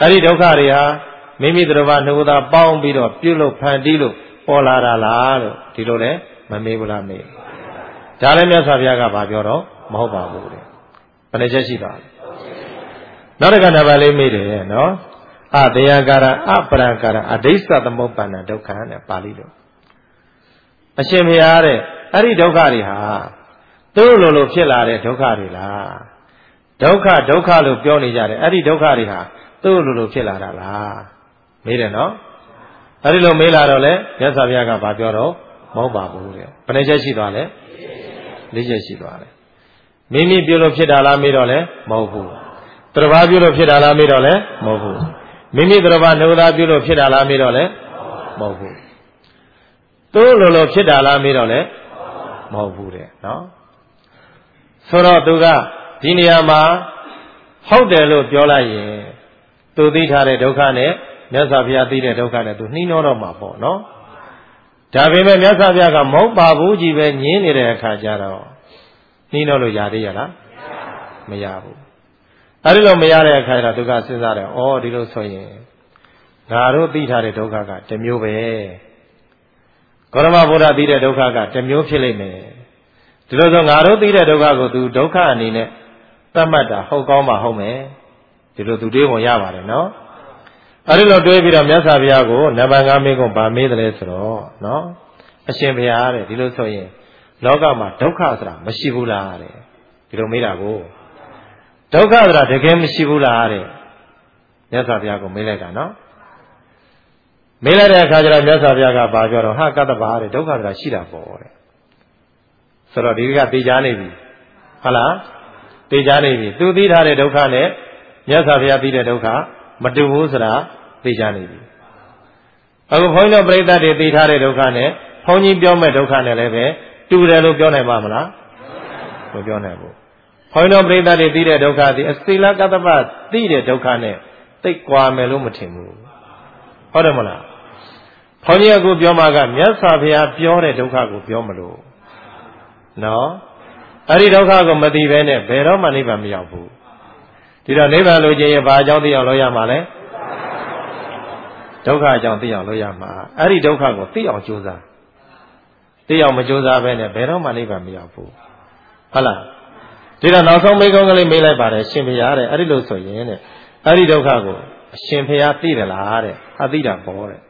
အဲ့ဒီဒုက္ခတွေဟာမိမိတို့ဘာနှုတ်သားပေါင်းပြီးတော့ပြုလို့ဖန်တီးလို့ပေါ်လာတာလားလို့ဒီလိုလဲမမေးဘူးလားမေးဒါလည်းမြတ်စွာဘုရားကဗာပြောတော့မဟုတ်ပါဘူးတဲ့ဘယ်နှချက်ရှိပါလဲနောက်တစ်ခါနံပါတ်လေးမေးတယ်နော်အတယကာရအပရကာရအဒိစ္စသမုပ္ပန္နဒုက္ခနဲ့ပါဠိလိုအရှင်ဘုရားတဲ့အဲ့ဒီဒုက္ခတွေဟာသူ့လိုလိုဖြစ်လာတဲ့ဒုက္ခတွေလားဒုက္ခဒုက္ခလို့ပြောနေကြတယ်အဲ့ဒီဒုက္ခတွေဟာသူ့လိုလိုဖြစ်လာတာလားမေးတယ်နော်အဲ့ဒီလိုမေးလာတော့လေမြတ်စွာဘုရားကဗာပြောတော့မဟုတ်ပါဘူးတဲ့ဘယ်နှချက်ရှိသွားလဲလေးချက်ရှိသွားတယ်မိမိပြုလို့ဖြစ်တာလားမေးတော့လဲမဟုတ်ဘူးသူတစ်ပါးပြုလို့ဖြစ်တာလားမေးတော့လဲမဟုတ်ဘူးမိမိသူတစ်ပါးနှုတ်သားပြုလို့ဖြစ်တာလားမေးတော့လဲမဟုတ်ဘူးသူ့လိုလိုဖြစ်တာလားမေးတော့လဲမဟုတ်ဘူးတဲ့နော်ဆိုတော့သူကဒီနေရာမှာဟုတ်တယ်လို့ပြောလိုက်ရင်သူသိထားတဲ့ဒုက္ခနဲ့မြတ်စွာဘုရားသိတဲ့ဒုက္ခနဲ့သူနှီးနှောတော့မှာပေါ့နော်ဒါပေမဲ့မြတ်စွာဘုရားကမဟုတ်ပါဘူးကြီးပဲညင်းနေတဲ့အခါကျတော့နှီးနှောလို့ရသေးရလားမရဘူးအဲဒီလိုမရတဲ့အခါကျတော့သူကစဉ်းစားတယ်ဩဒီလိုဆိုရင်ငါတို့သိထားတဲ့ဒုက္ခကတစ်မျိုးပဲဂေါရမဘုရားသိတဲ့ဒုက္ခကတစ်မျိုးဖြစ်လိမ့်မယ်ဒီလိုဆိုငါတို့သိတဲ့ဒုက္ခကိုသူဒုက္ခအနေနဲ့သတ်မှတ်တာဟုတ်ကောင်းမှဟုတ်မယ်ဒီလိုသူတွေးပုံရပါတယ်နော်အဲဒီလိုတွေးပြီးတော့မြတ်စွာဘုရားကိုနံပါတ်၅မိကုံဗာမေးတယ်လဲဆိုတော့နော်အရှင်ဘုရားတဲ့ဒီလိုဆိုရင်လောကမှာဒုက္ခဆိုတာမရှိဘူးလားတဲ့ဒီလိုမေးတာကိုဒုက္ခဆိုတာတကယ်မရှိဘူးလားတဲ့မြတ်စွာဘုရားကိုမေးလိုက်တာနော်မေးလိုက်တဲ့အခါကျတော့မြတ်စွာဘုရားကဗာပြောတော့ဟာကတ္တဗာတဲ့ဒုက္ခဆိုတာရှိတာပေါ့တဲ့ဆိုတော့ဒီကသိကြနေပြီဟုတ်လားသိကြနေပြီသူသိထားတဲ့ဒုက္ခနဲ့မြတ်စွာဘုရားသိတဲ့ဒုက္ခမတူဘူးဆိုတာသိကြနေပြီအခုဘုန်းကြီးတို့ပြိဿတွေသိထားတဲ့ဒုက္ခနဲ့ဘုန်းကြီးပြောမဲ့ဒုက္ခနဲ့လည်းပဲတူတယ်လို့ပြောနိုင်ပါမလားမပြောနိုင်ဘူးဘုန်းကြီးတို့ပြိဿတွေသိတဲ့ဒုက္ခသည်အစိလကတ္တပသိတဲ့ဒုက္ခနဲ့သိကွာမယ်လို့မထင်ဘူးဟုတ်တယ်မလားဘုန်းကြီးအခုပြောမှာကမြတ်စွာဘုရားပြောတဲ့ဒုက္ခကိုပြောမလို့နော်အဲ့ဒီဒုက္ခကိုမသိဘဲနဲ့ဘယ်တော့မှနိဗ္ဗာန်မရောက်ဘူးဒီတော့နိဗ္ဗာန်လိုချင်ရင်ဘာအကြောင်းသိအောင်လုပ်ရမှာလဲဒုက္ခအကြောင်းသိအောင်လုပ်ရမှာအဲ့ဒီဒုက္ခကိုသိအောင်ကြိုးစားသိအောင်မကြိုးစားဘဲနဲ့ဘယ်တော့မှနိဗ္ဗာန်မရောက်ဘူးဟုတ်လားဒီတော့နောက်ဆုံးမိကုံးကလေးမေးလိုက်ပါတယ်ရှင်ဘုရားတဲ့အဲ့ဒီလိုဆိုရင်တဲ့အဲ့ဒီဒုက္ခကိုအရှင်ဘုရားသိတယ်လားတဲ့အသိတာပေါ်တဲ့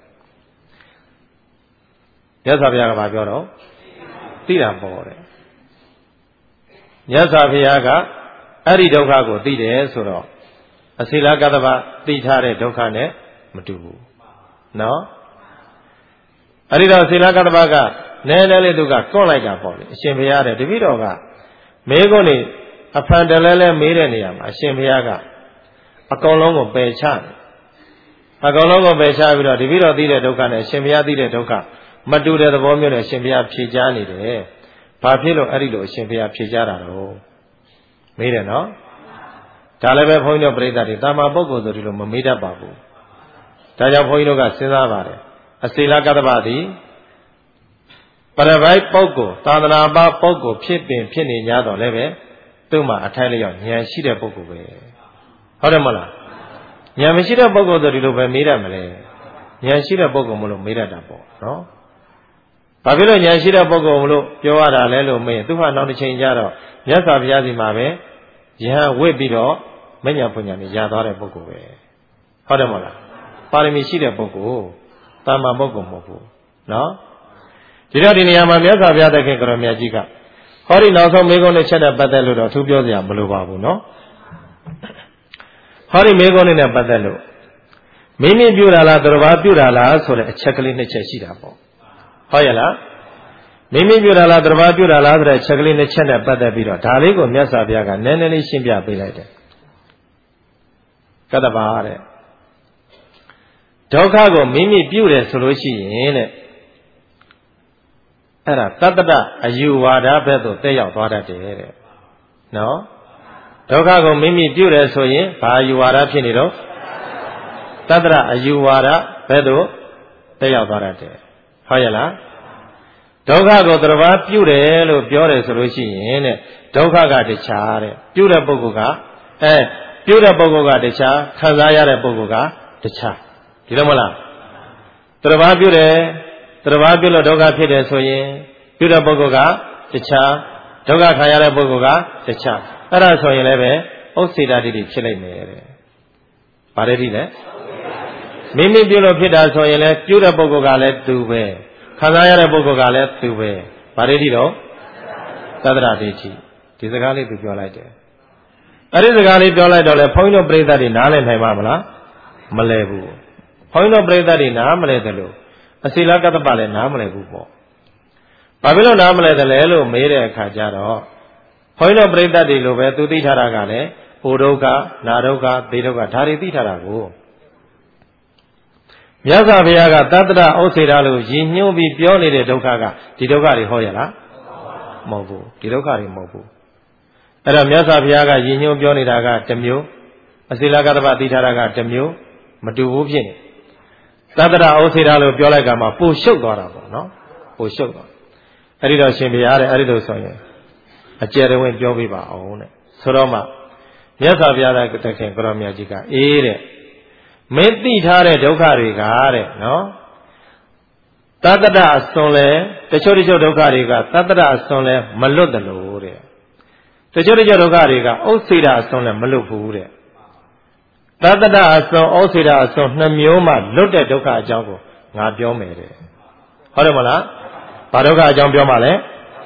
မြတ်စွာဘုရားကပြောတော့သိတာပေါ်တဲ့မြတ်စွာဘုရားကအဲ့ဒီဒုက္ခကိုသိတယ်ဆိုတော့အစိလကတ္တဗသိထားတဲ့ဒုက္ခနဲ့မတူဘူးနော်အဲ့ဒီတော့အစိလကတ္တဗကနည်းနည်းလေးသူကကွန့်လိုက်တာပေါ့လေအရှင်ဘုရားတဲ့တပည့်တော်ကမေးခွန်းနေအဖန်တလဲလဲမေးတဲ့နေရာမှာအရှင်ဘုရားကအကုန်လုံးကိုပယ်ချတယ်အကုန်လုံးကိုပယ်ချပြီးတော့တပည့်တော်သိတဲ့ဒုက္ခနဲ့အရှင်ဘုရားသိတဲ့ဒုက္ခမတူတဲ့သဘောမျိုးနဲ့အရှင်ဘုရားဖြေကြားနေတယ်ဘာဖြစ်လို့အဲ့ဒီလိုအရှင်ဘုရားဖြေကြားတာတော့မေးတယ်နော်ဒါလည်းပဲဘုန်းကြီးတို့ပြိဿတွေတာမန်ပုဂ္ဂိုလ်ဆိုဒီလိုမမေးတတ်ပါဘူးဒါကြောင့်ဘုန်းကြီးတို့ကစဉ်းစားပါတယ်အစိလကတ္တဗသည်ပရပိုက်ပုဂ္ဂိုလ်သာသနာ့ပါပုဂ္ဂိုလ်ဖြစ်ပင်ဖြစ်နေကြတော့လည်းပဲသူ့မှာအထိုက်လျောက်ဉာဏ်ရှိတဲ့ပုဂ္ဂိုလ်ပဲဟုတ်တယ်မလားဉာဏ်မရှိတဲ့ပုဂ္ဂိုလ်ဆိုဒီလိုပဲမေးတတ်မလဲဉာဏ်ရှိတဲ့ပုဂ္ဂိုလ်မလို့မေးတတ်တာပေါ့နော်ဘာဖြစ်လို့ဉာဏ်ရှိတဲ့ပုဂ္ဂိုလ်မလို့ပြောရတာလဲလို့မေးသူဟာနောက်တစ်ချိန်ကျတော့မြတ်စွာဘုရားစီမှာပဲယဟန်ဝစ်ပြီးတော့မညာပညာနဲ့ရသွားတဲ့ပုဂ္ဂိုလ်ပဲဟုတ်တယ်မဟုတ်လားပါရမီရှိတဲ့ပုဂ္ဂိုလ်တာမန်ပုဂ္ဂိုလ်မဟုတ်ဘူးနော်ဒီတော့ဒီနေရာမှာမြတ်စွာဘုရားသခင်ကရောမြတ်ကြီးကဟောဒီနောက်ဆုံးမေးခွန်းနဲ့ချက်တဲ့ပတ်သက်လို့တော့သူပြောစရာမလိုပါဘူးနော်ဟောဒီမေးခွန်းနဲ့ပတ်သက်လို့မိမိပြုတာလားသူတစ်ပါးပြုတာလားဆိုတဲ့အချက်ကလေးနှစ်ချက်ရှိတာပေါ့ဟုတ်ရဲ့လားမိမိပြုတာလားသူတစ်ပါးပြုတာလားဆိုတဲ့အချက်ကလေးနှစ်ချက်နဲ့ပတ်သက်ပြီးတော့ဒါလေးကိုမြတ်စွာဘုရားကနည်းနည်းလေးရှင်းပြပေးလိုက်တယ်ကတ္တဗာတဲ့ဒုက္ခကိုမိမိပြုတယ်ဆိုလို့ရှိရင်တဲ့အဲ့ဒါတတ္တအယူဝါဒဘက်သို့တက်ရောက်သွားတတ်တယ်တဲ့နော်ဒုက္ခကိုမိမိပြုတယ်ဆိုရင်ဘာအယူဝါဒဖြစ်နေတော့တတ္တအယူဝါဒဘက်သို့တက်ရောက်သွားတတ်တယ်ဟုတ်ရဲ့လားဒုက္ခကိုတစ်ပါးပြုတယ်လို့ပြောတယ်ဆိုလို့ရှိရင်တဲ့ဒုက္ခကတခြားတဲ့ပြုတဲ့ပုဂ္ဂိုလ်ကအဲပြုတဲ့ပုဂ္ဂိုလ်ကတခြားခံစားရတဲ့ပုဂ္ဂိုလ်ကတခြားဒီလိုမလားတရဘာပြုတယ်တရဘာပြုလို့ဒုက္ခဖြစ်တယ်ဆိုရင်ပြုတဲ့ပုဂ္ဂိုလ်ကတခြားဒုက္ခခံရတဲ့ပုဂ္ဂိုလ်ကတခြားအဲ့ဒါဆိုရင်လည်းပဲဥစ္စေတတိဖြစ်လိုက်မယ်တဲ့ဗါရတိလဲမိမိပြုလို့ဖြစ်တာဆိုရင်လည်းပြုတဲ့ပုဂ္ဂိုလ်ကလည်းသူပဲခံစားရတဲ့ပုဂ္ဂိုလ်ကလည်းသူပဲဗါရတိတော့သတ္တရဒိဋ္ဌိဒီစကားလေးသူပြောလိုက်တယ်အဲ့ဒီစကားလေးပြောလိုက်တော့လေဘုန်းကြီးတို့ပြိဿတွေနားလည်နိုင်ပါမလားမလဲဘူးဘုန်းကြီးတို့ပြိဿတွေနားမလဲတယ်လို့အစီလကတ္တပလည်းနားမလဲဘူးပေါ့ဘာဖြစ်လို့နားမလဲတယ်လဲလို့မေးတဲ့အခါကျတော့ဘုန်းကြီးတို့ပြိဿတွေလိုပဲသူသိထားတာကလည်းဟိုဒုက္ခနာဒုက္ခသေဒုက္ခဒါတွေသိထားတာကိုမြတ်စွာဘုရားကတတ္တရဩစေတလို့ရည်ညွှန်းပြီးပြောနေတဲ့ဒုက္ခကဒီဒုက္ခတွေဟောရလားမဟုတ်ဘူးဒီဒုက္ခတွေမဟုတ်ဘူးအဲ့တော့မြတ်စွာဘုရားကရည်ညွှန်းပြောနေတာကတစ်မျိုးအစိလကတ္တပသိထားတာကတစ်မျိုးမတူဘူးဖြစ်နေတတ္တရဩစေတလို့ပြောလိုက်ကမှပိုရှုပ်သွားတာပေါ့နော်ပိုရှုပ်သွားအဲ့ဒီတော့ရှင်ဘုရားတဲ့အဲ့ဒီလိုဆိုရင်အကျယ်တဝင့်ပြောပြပါအောင်တဲ့ဆိုတော့မှမြတ်စွာဘုရားကတခင်ကရောမြတ်ကြီးကအေးတဲ့မင်းသိထားတဲ့ဒုက္ခတွေကတဲ့နော်တတ္တရအစွန်လဲတချို့တချို့ဒုက္ခတွေကတတ္တရအစွန်လဲမလွတ်တယ်လို့တဲ့တချို့တချို့ဒုက္ခတွေကဥစ္စေတအစွန်လဲမလွတ်ဘူးတဲ့တတ္တရအစွန်ဥစ္စေတအစွန်နှစ်မျိုးမှလွတ်တဲ့ဒုက္ခအကြောင်းကိုငါပြောမယ်တဲ့ဟုတ်တယ်မလားဘာဒုက္ခအကြောင်းပြောမှလဲ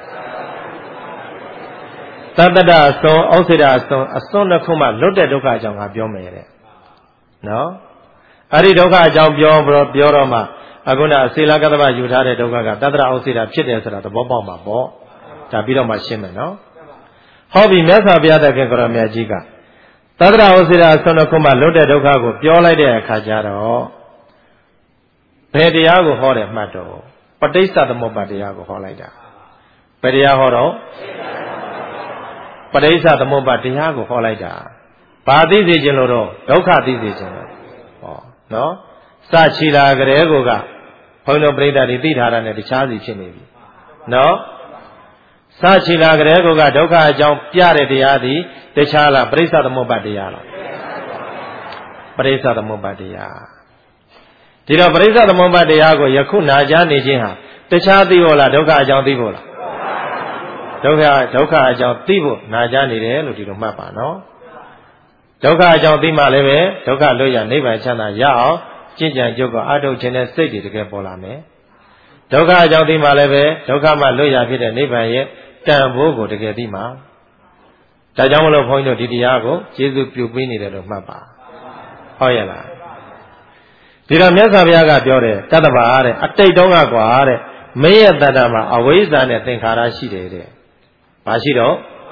တတ္တရအစွန်ဥစ္စေတအစွန်အစွန်တစ်ခုမှလွတ်တဲ့ဒုက္ခအကြောင်းငါပြောမယ်တဲ့နော်အဲ့ဒီဒုက္ခအကြောင်းပြောပြောတော့မှအခုနအစေလကတ္တပယူထားတဲ့ဒုက္ခကတတ္တရဥစ္စေတဖြစ်တယ်ဆိုတာသဘောပေါက်မှာပေါ့ဒါပြီးတော့မှရှင်းမယ်နော်ဟောပြီမြတ်စွာဘုရားတခင်ကရောမြတ်ကြီးကတတ္တရဥစ္စေတအစွန်တစ်ခုမှလွတ်တဲ့ဒုက္ခကိုပြောလိုက်တဲ့အခါကျတော့ဘယ်တရားကိုဟောတယ်မှတ်တော့ပဋိစ္စသမုပ္ပါတရားကိုဟောလိုက်တာဘယ်တရားဟောတော့ပဋိစ္စသမုပ္ပါတရားကိုဟောလိုက်တာဘာသိစေခြင်းလို့တော့ဒုက္ခသိစေခြင်းလို့ဟောနော်စချီလာကြတဲ့ကိုကဘုန်းတော်ပြိဿတွေသိထားတာနဲ့တခြားစီဖြစ်နေပြီနော်စချီလာကြတဲ့ကိုကဒုက္ခအကြောင်းပြတဲ့တရားသည်တခြားလားပဋိစ္စသမုပ္ပါတရားလားပဋိစ္စသမုပ္ပါတရားဒီတော့ပဋိစ္စသမုပ္ပါတရားကိုယခုနာကြားနေခြင်းဟာတခြားသိဖို့လားဒုက္ခအကြောင်းသိဖို့လားဒုက္ခဒုက္ခအကြောင်းသိဖို့နာကြားနေတယ်လို့ဒီလိုမှတ်ပါနော်ဒုက္ခအကြောင်းသိမှလည်းပဲဒုက္ခလွတ်ရနိဗ္ဗာန်ချမ်းသာရအောင်ကျင့်ကြံကြုတ်ကအထုတ်ခြင်းနဲ့စိတ်တွေတကယ်ပေါ်လာမယ်ဒုက္ခအကြောင်းသိမှလည်းပဲဒုက္ခမှလွတ်ရဖြစ်တဲ့နိဗ္ဗာန်ရဲ့တန်ဖိုးကိုတကယ်သိမှာဒါကြောင့်မလို့ဘုန်းကြီးတို့ဒီတရားကိုကျေးဇူးပြုပေးနေတယ်လို့မှတ်ပါဟုတ်ရဲ့လားဒီတော့မြတ်စွာဘုရားကပြောတယ်တတ္တဗာတဲ့အတိတ်တုန်းကကွာတဲ့မင်းရဲ့တတ္တမှာအဝိဇ္ဇာနဲ့သင်္ခါရရှိတယ်တဲ့ဘာရှိတော့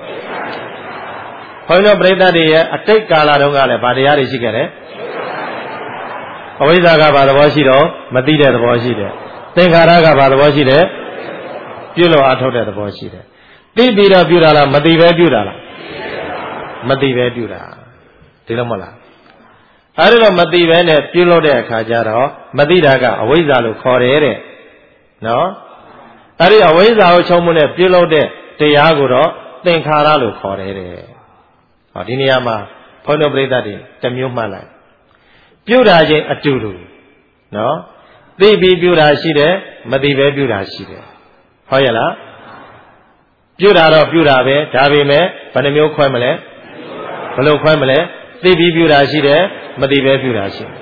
ဘုန်းကြီးတို့ပြိဿတွေရဲ့အတိတ်ကာလတုန်းကလည်းဗာတရားတွေရှိခဲ့တယ်အဝိဇ္ဇာကဘာသဘောရှိတော့မသိတဲ့သဘောရှိတယ်သင်္ခါရကဘာသဘောရှိတယ်ပြုလို့အထုတ်တဲ့သဘောရှိတယ်သိပြီးတော့ပြုတာလားမသိပဲပြုတာလားမသိပဲပြုတာဒီလိုမဟုတ်လားအဲဒီတော့မသိပဲနဲ့ပြုလို့တဲ့အခါကျတော့မသိတာကအဝိဇ္ဇာလို့ခေါ်တယ်တဲ့နော်အဲဒီအဝိဇ္ဇာကိုချုပ်မှုနဲ့ပြုလို့တဲ့တရားကိုတော့သင်္ခါရလို့ခေါ်တယ်တဲ့ဟောဒီနေရာမှာဘုန်းတော်ပြိဿတွေတစ်မျိုးမှတ်လိုက်ပြုတာချင်းအတူတူနော်သိပြီးပြုတာရှိတယ်မသိပဲပြုတာရှိတယ်ဟုတ်ရဲ့လားပြုတာတော့ပြုတာပဲဒါပေမဲ့ဘယ်နှမျိုးခွဲမလဲဘယ်လိုခွဲမလဲသိပြီးပြုတာရှိတယ်မသိပဲပြုတာရှိတယ်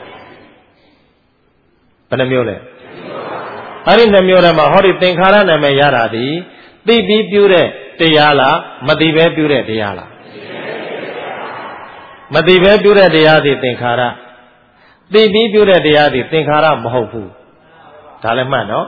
ဘယ်နှမျိုးလဲအဲ့ဒီနှမျိုးထဲမှာဟောဒီသင်္ခါရနာမည်ရတာဒီသိပြီးပြုတဲ့တရားလားမသိပဲပြုတဲ့တရားလားမသိပဲပြုတဲ့တရားသည်သင်္ခါရသိပြီးပြုတဲ့တရားသည်သင်္ခါရမဟုတ်ဘူးဒါလည်းမှတ်နော်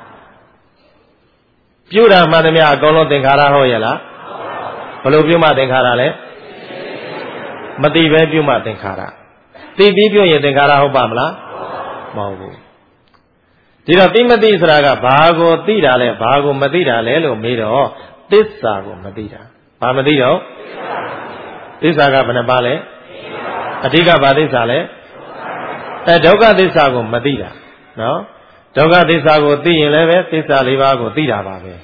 ပြုတာမှန်သမျှအကုန်လုံးသင်္ခါရဟုတ်ရဲ့လားဘယ်လိုပြုမှသင်္ခါရလဲမသိပဲပြုမှသင်္ခါရသိပြီးပြုရင်သင်္ခါရဟုတ်ပါမလားမဟုတ်ဘူးဒီတော့သိမသိဆိုတာကဘာကိုသိတာလဲဘာကိုမသိတာလဲလို့မေးတော့သစ္စာကိုမသိတာဘာမသိတော့သစ္စာကဘယ်နှပါလဲအဓိကဘာသစ္စာလဲအဲဒုက္ခသစ္စာကိုမသိတာနော်ဒုက္ခသစ္စာကိုသိရင်လည်းပဲသစ္စာလေးပါးကိုသိတာပါပဲ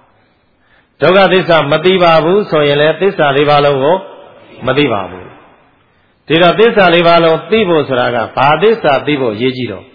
ဒုက္ခသစ္စာမသိပါဘူးဆိုရင်လည်းသစ္စာလေးပါးလုံးကိုမသိပါဘူးဒီတော့သစ္စာလေးပါးလုံးသိဖို့ဆိုတာကဘာသစ္စာသိဖို့အရေးကြီးတော့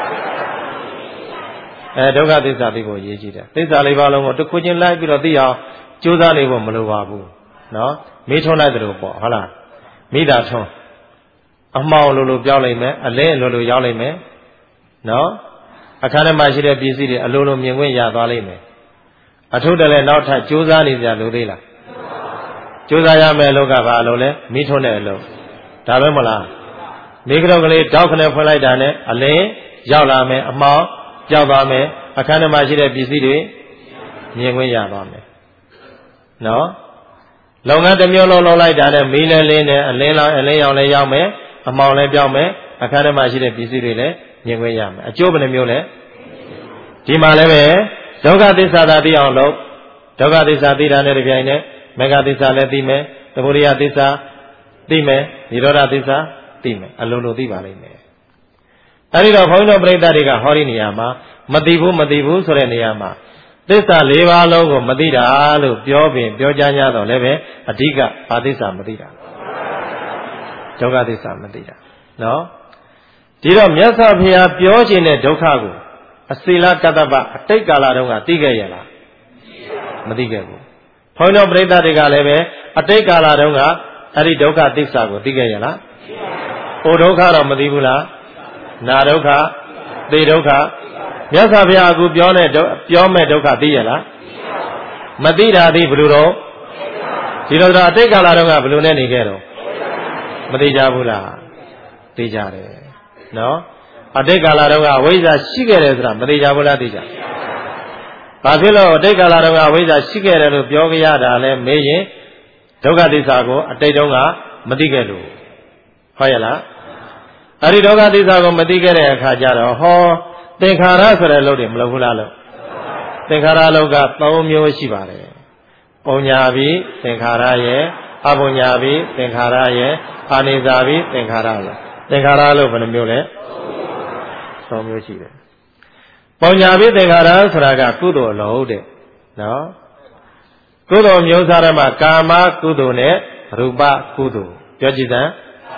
အဲဒုက္ခသစ္စာသိဖို့အရေးကြီးတယ်သစ္စာလေးပါးလုံးကိုတစ်ခုချင်းလိုက်ပြီးတော့သိအောင်ကြိုးစားနေဖို့မလိုပါဘူးနော်မေးထွန်းလိုက်တယ်လို့ပေါ့ဟုတ်လားမိတာထွန်းအမှောင်လိုလိုပြောင်းလိုက်မယ်အလင်းလိုလိုရောက်လိုက်မယ်နော်အခါထဲမှာရှိတဲ့ပစ္စည်းတွေအလိုလိုမြင်ခွင့်ရသွားလိမ့်မယ်အထုတလည်းနောက်ထပ်ကြိုးစားနေကြလို့သေးလားကြိုးစားရမယ်လို့ကဘာလို့လဲမိထွန်းတဲ့အလုပ်ဒါပဲမလားမိကတော်ကလေးတောက်ခနဲ့ဖွင့်လိုက်တာနဲ့အလင်းရောက်လာမယ်အမှောင်ကြောက်သွားမယ်အခါထဲမှာရှိတဲ့ပစ္စည်းတွေမြင်ခွင့်ရသွားမယ်နော်လုပ်ငန်းတစ်မျိုးလုံးလုပ်လိုက်တာနဲ့မီးလည်းလင်းတယ်အလင်းလောင်အလင်းရောင်လည်းရောက်မယ်အမှောင်လည်းပြောင်းမယ်အခါထဲမှာရှိတဲ့ပစ္စည်းတွေလည်းမြင်ခွင့်ရမယ်အကျိုးဘယ်နှမျိုးလဲဒီမှာလည်းပဲဒုက္ခသစ္စာသာသိအောင်လုပ်ဒုက္ခသစ္စာသိတာနဲ့တပြိုင်နက်မေဃသစ္စာလည်းသိမယ်သမုဒယသစ္စာသိမယ်និရောဓသစ္စာသိမယ်အလုံးလုံးသိပါလိမ့်မယ်အဲဒီတော့ဘုန်းကြီးတို့ပြိဿတွေကဟောဒီနေရာမှာမသိဘူးမသိဘူးဆိုတဲ့နေရာမှာသစ္စာ၄ပါးလုံးကိုမသိတာလို့ပြောပြင်ပြောကြားကြတော့လည်းပဲအဓိကဘာသစ္စာမသိတာဒုက္ခသစ္စာမသိတာနော်ဒီတော့မြတ်စွာဘုရားပြောခြင်းတဲ့ဒုက္ခကိုအစီလကတ္တပအတိတ်ကာလတုန်းကသိခဲ့ရလားမသိခဲ့ဘူးဘုန်းတော်ပရိသတ်တွေကလည်းပဲအတိတ်ကာလတုန်းကအဲ့ဒီဒုက္ခသစ္စာကိုသိခဲ့ရလားအိုဒုက္ခတော့မသိဘူးလားနာဒုက္ခသေဒုက္ခမြတ်စွာဘုရားအခုပြောတဲ့ပြောမဲ့ဒုက္ခသိရလားမသိတာသိဘယ်လိုတော့ဒီလိုတော့အတိတ်ကာလတုန်းကဘယ်လိုနဲ့နေခဲ့တော့မသိကြဘူးလားသိကြတယ်နော်အတိတ်ကာလတုန်းကအဝိဇ္ဇာရှိခဲ့တယ်ဆိုတာမသိကြဘူးလားသိကြဘာဖြစ်လို့အတိတ်ကာလတုန်းကအဝိဇ္ဇာရှိခဲ့တယ်လို့ပြောကြရတာလဲမေးရင်ဒုက္ခသစ္စာကိုအတိတ်တုန်းကမသိခဲ့လို့ဟုတ်ရဲ့လားအဲ့ဒီဒုက္ခသစ္စာကိုမသိခဲ့တဲ့အခါကျတော့ဟောသင်္ခါရဆိုတဲ့လို့တွေမလုပ်ဘူးလားလို့သင်္ခါရလောကသုံးမျိုးရှိပါတယ်ပုံညာပြီးသင်္ခါရရဲ့အပုံညာပြီးသင်္ခါရရဲ့အာနိဇာပြီးသင်္ခါရရဲ့သင်္ခါရလို့ဘယ်နှမျိုးလဲသုံးမျိုးရှိတယ်ပုံညာပြီးသင်္ခါရဆိုတာကကုသိုလ်အလုံးတဲ့နော်ကုသိုလ်မျိုးစားရမှာကာမကုသိုလ်နဲ့ရူပကုသိုလ်ပြောကြည့်စမ်း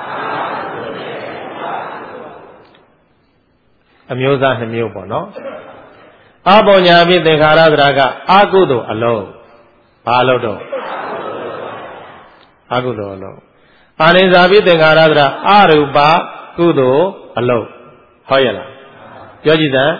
အမျိုးသားနှမျိုးပေါ့နော်အပုံညာပြီးသင်္ခါရဆိုတာကအကုသိုလ်အလုံးဘာလို့တော့အကုသိုလ်အလုံးအာနိဇာပြီးသင်္ခါရဆိုတာအရူပကုသိုလ်အလုံးဟုတ်ရဲ့လားပြောကြည့်စမ်း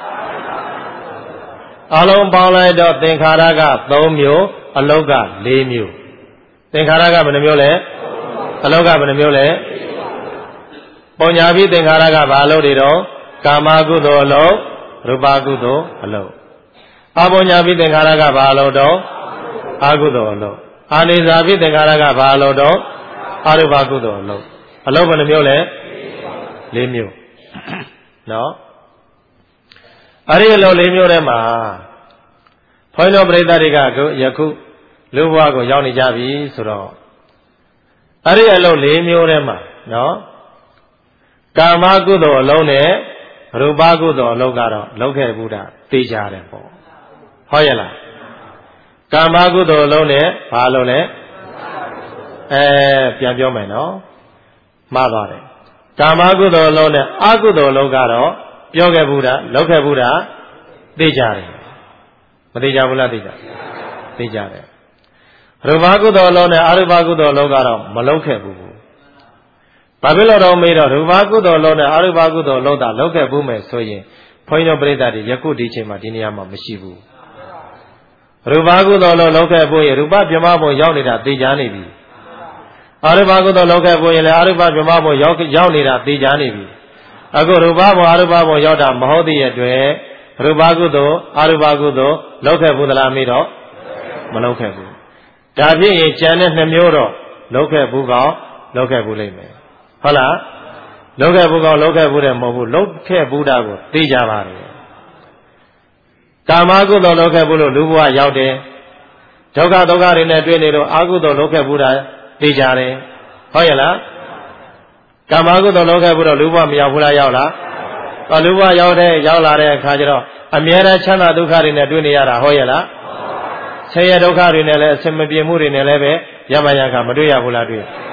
အလုံးပေါင်းလိုက်တော့သင်္ခါရကသုံးမျိုးအလုံးကလေးမျိုးသင်္ခါရကဘယ်နှမျိုးလဲအလုံးကဘယ်နှမျိုးလဲပုံညာပြီးသင်္ခါရကဘာလို့တွေတော့ကာမကုသိုလ်အလုံးရူပကုသိုလ်အလုံးအပုံညာပြီးသင်္ခါရကဘာလို့တော့အကုသိုလ်အလုံးအာနိဇာပြီးသင်္ခါရကဘာလို့တော့အရူပကုသိုလ်အလုံးအလုံးဘယ်နှမျိုးလဲလေးမျိုးနော်အဲ့ဒီအလုံးလေးမျိုးထဲမှာဘုန်းတော်ပရိသတ်တွေကယခုလူဘဝကိုရောက်နေကြပြီဆိုတော့အဲ့ဒီအလုံးလေးမျိုးထဲမှာနော်ကာမကုသိုလ်အလုံးနဲ့ရူပကုသိုလ်အလုံးကတော့လောက်ခဲ့ဘူးတာသိကြတယ်ပေါ့ဟုတ်ရဲ့လားကာမကုသိုလ်အလုံးနဲ့ဘာလို့လဲအဲပြန်ပြောမယ်နော်မှားသွားတယ်ကာမကုသိုလ်အလုံးနဲ့အကုသိုလ်အလုံးကတော့ပြောခဲ့ဘူးတာလောက်ခဲ့ဘူးတာသိကြတယ်မသိကြဘူးလားသိကြသိကြတယ်ရူပကုသိုလ်အလုံးနဲ့အရူပကုသိုလ်အလုံးကတော့မလောက်ခဲ့ဘူးဘာဖြစ်လို့တော့မေးတော့ရူပကုသိုလ်လုံးနဲ့အရူပကုသိုလ်လုံးသာလောက်ခဲ့ဘူးမယ်ဆိုရင်ဘုန်းကြီးတို့ပြိဿတွေယခုဒီချိန်မှာဒီနေရာမှာမရှိဘူးရူပကုသိုလ်လုံးလောက်ခဲ့ဘူးရင်ရူပပြမဘုံရောက်နေတာသိကြနေပြီအရူပကုသိုလ်လောက်ခဲ့ဘူးရင်လည်းအရူပပြမဘုံရောက်ရောက်နေတာသိကြနေပြီအခုရူပဘုံအရူပဘုံရောက်တာမဟုတ်သေးရဲ့အတွက်ရူပကုသိုလ်အရူပကုသိုလ်လောက်ခဲ့ဘူးသလားမေးတော့မလောက်ခဲ့ဘူးဒါဖြစ်ရင်ကျန်တဲ့နှမျိုးတော့လောက်ခဲ့ဘူးကောလောက်ခဲ့ဘူးလိမ့်မယ်ဟုတ်လားလောက်ခဲ့ဘူးကောလောက်ခဲ့ဘူးတဲ့မဟုတ်ဘူးလောက်ခဲ့ဘူးတာကိုသိကြပါတယ်ကာမကုသိုလ်လောက်ခဲ့ဘူးလို့လူဘဝရောက်တယ်ဒုက္ခဒုက္ခတွေနဲ့တွေ့နေတော့အာကုသိုလ်လောက်ခဲ့ဘူးတာသိကြတယ်ဟုတ်ရဲ့လားကာမကုသိုလ်လောက်ခဲ့ဘူးတော့လူဘဝမရောက်ဘူးလားရောက်လားအော်လူဘဝရောက်တဲ့ရောက်လာတဲ့အခါကျတော့အမြဲတမ်းချမ်းသာဒုက္ခတွေနဲ့တွေ့နေရတာဟုတ်ရဲ့လားဆင်းရဲဒုက္ခတွေနဲ့လည်းအစင်မပြေမှုတွေနဲ့လည်းပဲရမရကမတွေ့ရဘူးလားတွေ့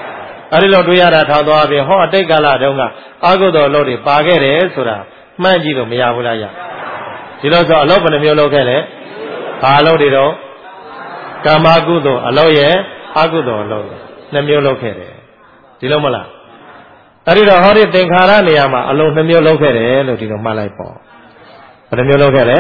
အဲ့ဒီလိုတွေးရတာထောက်သွားပြီဟောအတိတ်ကာလတုန်းကအကုသိုလ်လုပ်တွေပါခဲ့တယ်ဆိုတာမှန်းကြည့်လို့မရဘူးလားရဒီလိုဆိုအလုပ်ဘယ်နှမျိုးလုပ်ခဲ့လဲဘာအလုပ်တွေတော့ကာမကုသိုလ်အလုပ်ရဲ့အကုသိုလ်အလုပ်နှမျိုးလုပ်ခဲ့တယ်ဒီလိုမလားအဲ့ဒီတော့ဟောဒီသင်္ခါရနေရာမှာအလုံးနှမျိုးလုပ်ခဲ့တယ်လို့ဒီလိုမှတ်လိုက်ပေါ့ဘယ်နှမျိုးလုပ်ခဲ့လဲ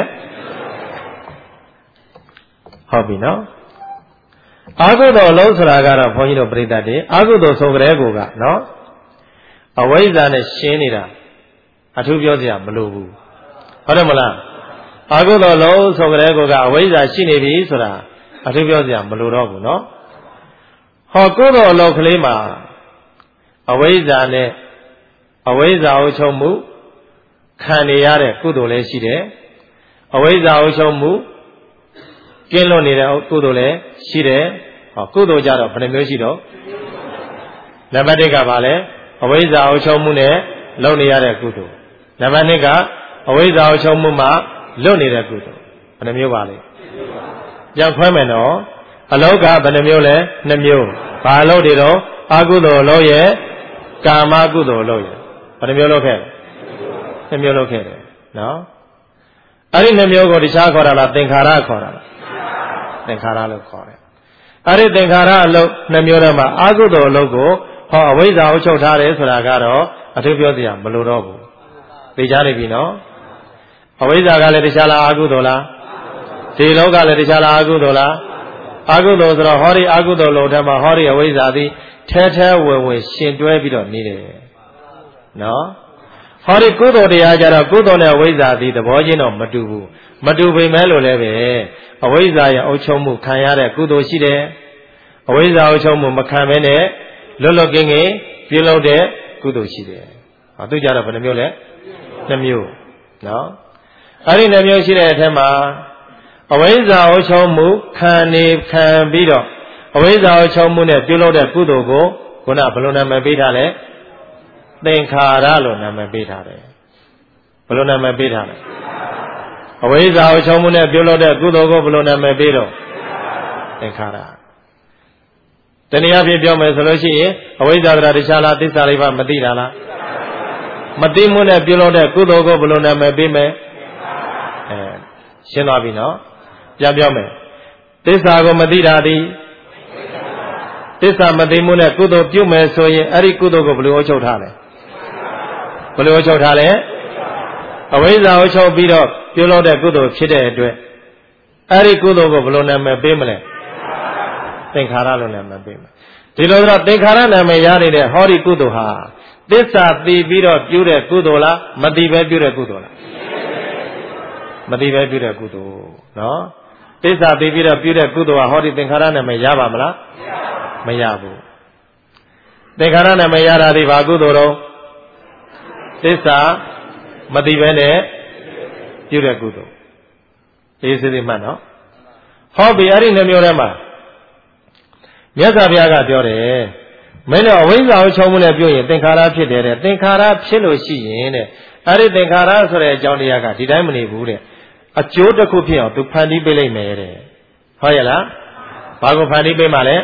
ဟုတ်ပြီနော်အာဟုသောအလုံးဆိုတာကတော့ဘုန်းကြီးတို့ပြိတ္တတွေအာဟုသောဆိုကြတဲ့ကိုကနော်အဝိဇ္ဇာနဲ့ရှင်းနေတာအထူးပြောစရာမလိုဘူးဟုတ်တယ်မလားအာဟုသောလုံးဆိုကြတဲ့ကိုကအဝိဇ္ဇာရှိနေပြီဆိုတာအထူးပြောစရာမလိုတော့ဘူးနော်ဟောကိုယ်တော်အလုံးကလေးမှာအဝိဇ္ဇာနဲ့အဝိဇ္ဇာအုပ်ချုပ်မှုခံနေရတဲ့ကုသိုလ်လည်းရှိတယ်အဝိဇ္ဇာအုပ်ချုပ်မှုကျင်းလွတ်နေတဲ့ကုသိုလ်လည်းရှိတယ်ဟောကုသိုလ်ကြတော့ဘယ်နှမျိုးရှိတော့နံပါတ်တစ်ကဘာလဲအဝိဇ္ဇာအုပ်ချုပ်မှုနဲ့လုပ်နေရတဲ့ကုသိုလ်နံပါတ်နှစ်ကအဝိဇ္ဇာအုပ်ချုပ်မှုမှာလွတ်နေတဲ့ကုသိုလ်ဘယ်နှမျိုးပါလဲပြန်ခွဲမယ်နော်အလောကဘယ်နှမျိုးလဲနှစ်မျိုးဘာအလုပ်တွေတော့အကုသိုလ်အလုပ်ရဲ့ကာမကုသိုလ်အလုပ်ရဲ့ဘယ်နှမျိုးလုပ်ခဲ့နှစ်မျိုးလုပ်ခဲ့တယ်နော်အဲ့ဒီနှစ်မျိုးကိုတခြားခေါ်တာလားသင်္ခါရခေါ်တာလားသင်္ခါရလို့ခေါ်တယ်အဲ့ဒီသင်္ခါရအလုပ်နှစ်မျိုးထဲမှာအကုသိုလ်အလုပ်ကိုဟောအဝိဇ္ဇာအုပ်ချုပ်ထားတယ်ဆိုတာကတော့အထူးပြောစရာမလိုတော့ဘူးသိကြနေပြီနော်အဝိဇ္ဇာကလည်းတခြားလားအကုသိုလ်လားဒီလောကလည်းတခြားလားအကုသိုလ်လားအကုသိုလ်ဆိုတော့ဟောဒီအကုသိုလ်လို့ထဲမှာဟောဒီအဝိဇ္ဇာသည်ထဲထဲဝင်ဝင်ရှင်တွဲပြီးတော့နေတယ်နော်ဟောဒီကုသိုလ်တရားကြတော့ကုသိုလ်နဲ့အဝိဇ္ဇာသည်သဘောချင်းတော့မတူဘူးမတူပေမဲ့လို့လည်းပဲအဝိဇ္ဇာရဲ့အုပ်ချုပ်မှုခံရတဲ့ကုသိုလ်ရှိတယ်အဝိဇ္ဇာအုပ်ချုပ်မှုမခံဘဲနဲ့လွတ်လွတ်ကင်းကင်းပြုလုပ်တဲ့ကုသိုလ်ရှိတယ်ဟောသူကြတော့ဘယ်နှမျိုးလဲနှစ်မျိုးနော်အဲ့ဒီနှစ်မျိုးရှိတဲ့အထက်မှာအဝိဇ္ဇာအုပ်ချုပ်မှုခံနေခံပြီးတော့အဝိဇ္ဇာအုပ်ချုပ်မှုနဲ့ပြုလုပ်တဲ့ကုသိုလ်ကိုခုနဘယ်လိုနာမည်ပေးထားလဲသင်္ခါရလို့နာမည်ပေးထားတယ်ဘယ်လိုနာမည်ပေးထားလဲအဝိဇ္ဇာအုပ်ချုပ်မှုနဲ့ပြုလုပ်တဲ့ကုသိုလ်ကိုဘယ်လိုနာမည်ပေးတော့သင်္ခါရတနည်းအားဖြင့်ပြောမယ်ဆိုလို့ရှိရင်အဝိဇ္ဇာတရားတခြားလားသစ္စာလေးပါမသိတာလားမသိမှုနဲ့ပြုလုပ်တဲ့ကုသိုလ်ကိုဘယ်လိုနာမည်ပေးမယ်အဲရှင်းသွားပြီနော်ပြန်ပြောမယ်သစ္စာကိုမသိတာသည်သစ္စာမသိမှုနဲ့ကုသိုလ်ပြုမယ်ဆိုရင်အဲ့ဒီကုသိုလ်ကိုဘယ်လိုအချုပ်ထားလဲဘယ်လိုအချုပ်ထားလဲအဝိဇ္ဇာအချုပ်ပြီးတော့ပြုလုပ်တဲ့ကုသိုလ်ဖြစ်တဲ့အတွက်အဲ့ဒီကုသိုလ်ကိုဘယ်လိုနာမည်ပေးမလဲသင်္ခါရလို့နာမည်ပေးမယ်ဒီလိုဆိုတော့သင်္ခါရနာမည်ရနေတဲ့ဟောဒီကုသိုလ်ဟာသစ္စာသိပြီးတော့ပြုတဲ့ကုသိုလ်လားမသိပဲပြုတဲ့ကုသိုလ်လားမသိပဲပြုတဲ့ကုသိုလ်နော်သစ္စာသိပြီးတော့ပြုတဲ့ကုသိုလ်ဟာဟောဒီသင်္ခါရနာမည်ရပါမလားမရဘူးသင်္ခါရနာမည်ရတာဒီဘာကုသိုလ်တော့သစ္စာမသိပဲနဲ့ပြုတဲ့ကုသိုလ်အေးစစ်စစ်မှတ်နော်ဟောပြီအဲ့ဒီနှမျိုးထဲမှာမြတ်စွာဘုရားကပြောတယ်မင်းတို့အဝိဇ္ဇာကိုချုပ်မှုနဲ့ပြုရင်သင်္ခါရဖြစ်တယ်တဲ့သင်္ခါရဖြစ်လို့ရှိရင်တဲ့အဲ့ဒီသင်္ခါရဆိုတဲ့အကြောင်းတရားကဒီတိုင်းမနေဘူးတဲ့အကျိုးတစ်ခုဖြစ်အောင်သူဖန်တီးပေးလိုက်မယ်တဲ့ဟုတ်ရဲ့လားဘာကိုဖန်တီးပေးမှလဲ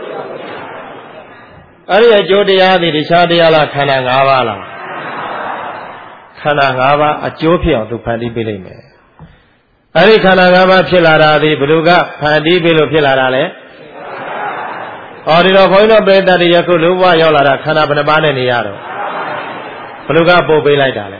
အဲ့ဒီအကျိုးတရားသည်တခြားတရားလားခန္ဓာ၅ပါးလားခန္ဓာ၅ပါးအကျိုးဖြစ်အောင်သူဖန်တီးပေးလိုက်မယ်အဲ့ဒီခန္ဓာ၅ပါးဖြစ်လာတာသည်ဘယ်သူကဖန်တီးပေးလို့ဖြစ်လာတာလဲဟောဒီတော့ဘုန်းကြီးတို့ပိဋကတ်ယခုလူဘဝရောက်လာတာခန္ဓာဘယ်နှပါးနဲ့နေရတော့ဘယ်သူကပို့ပေးလိုက်တာလဲ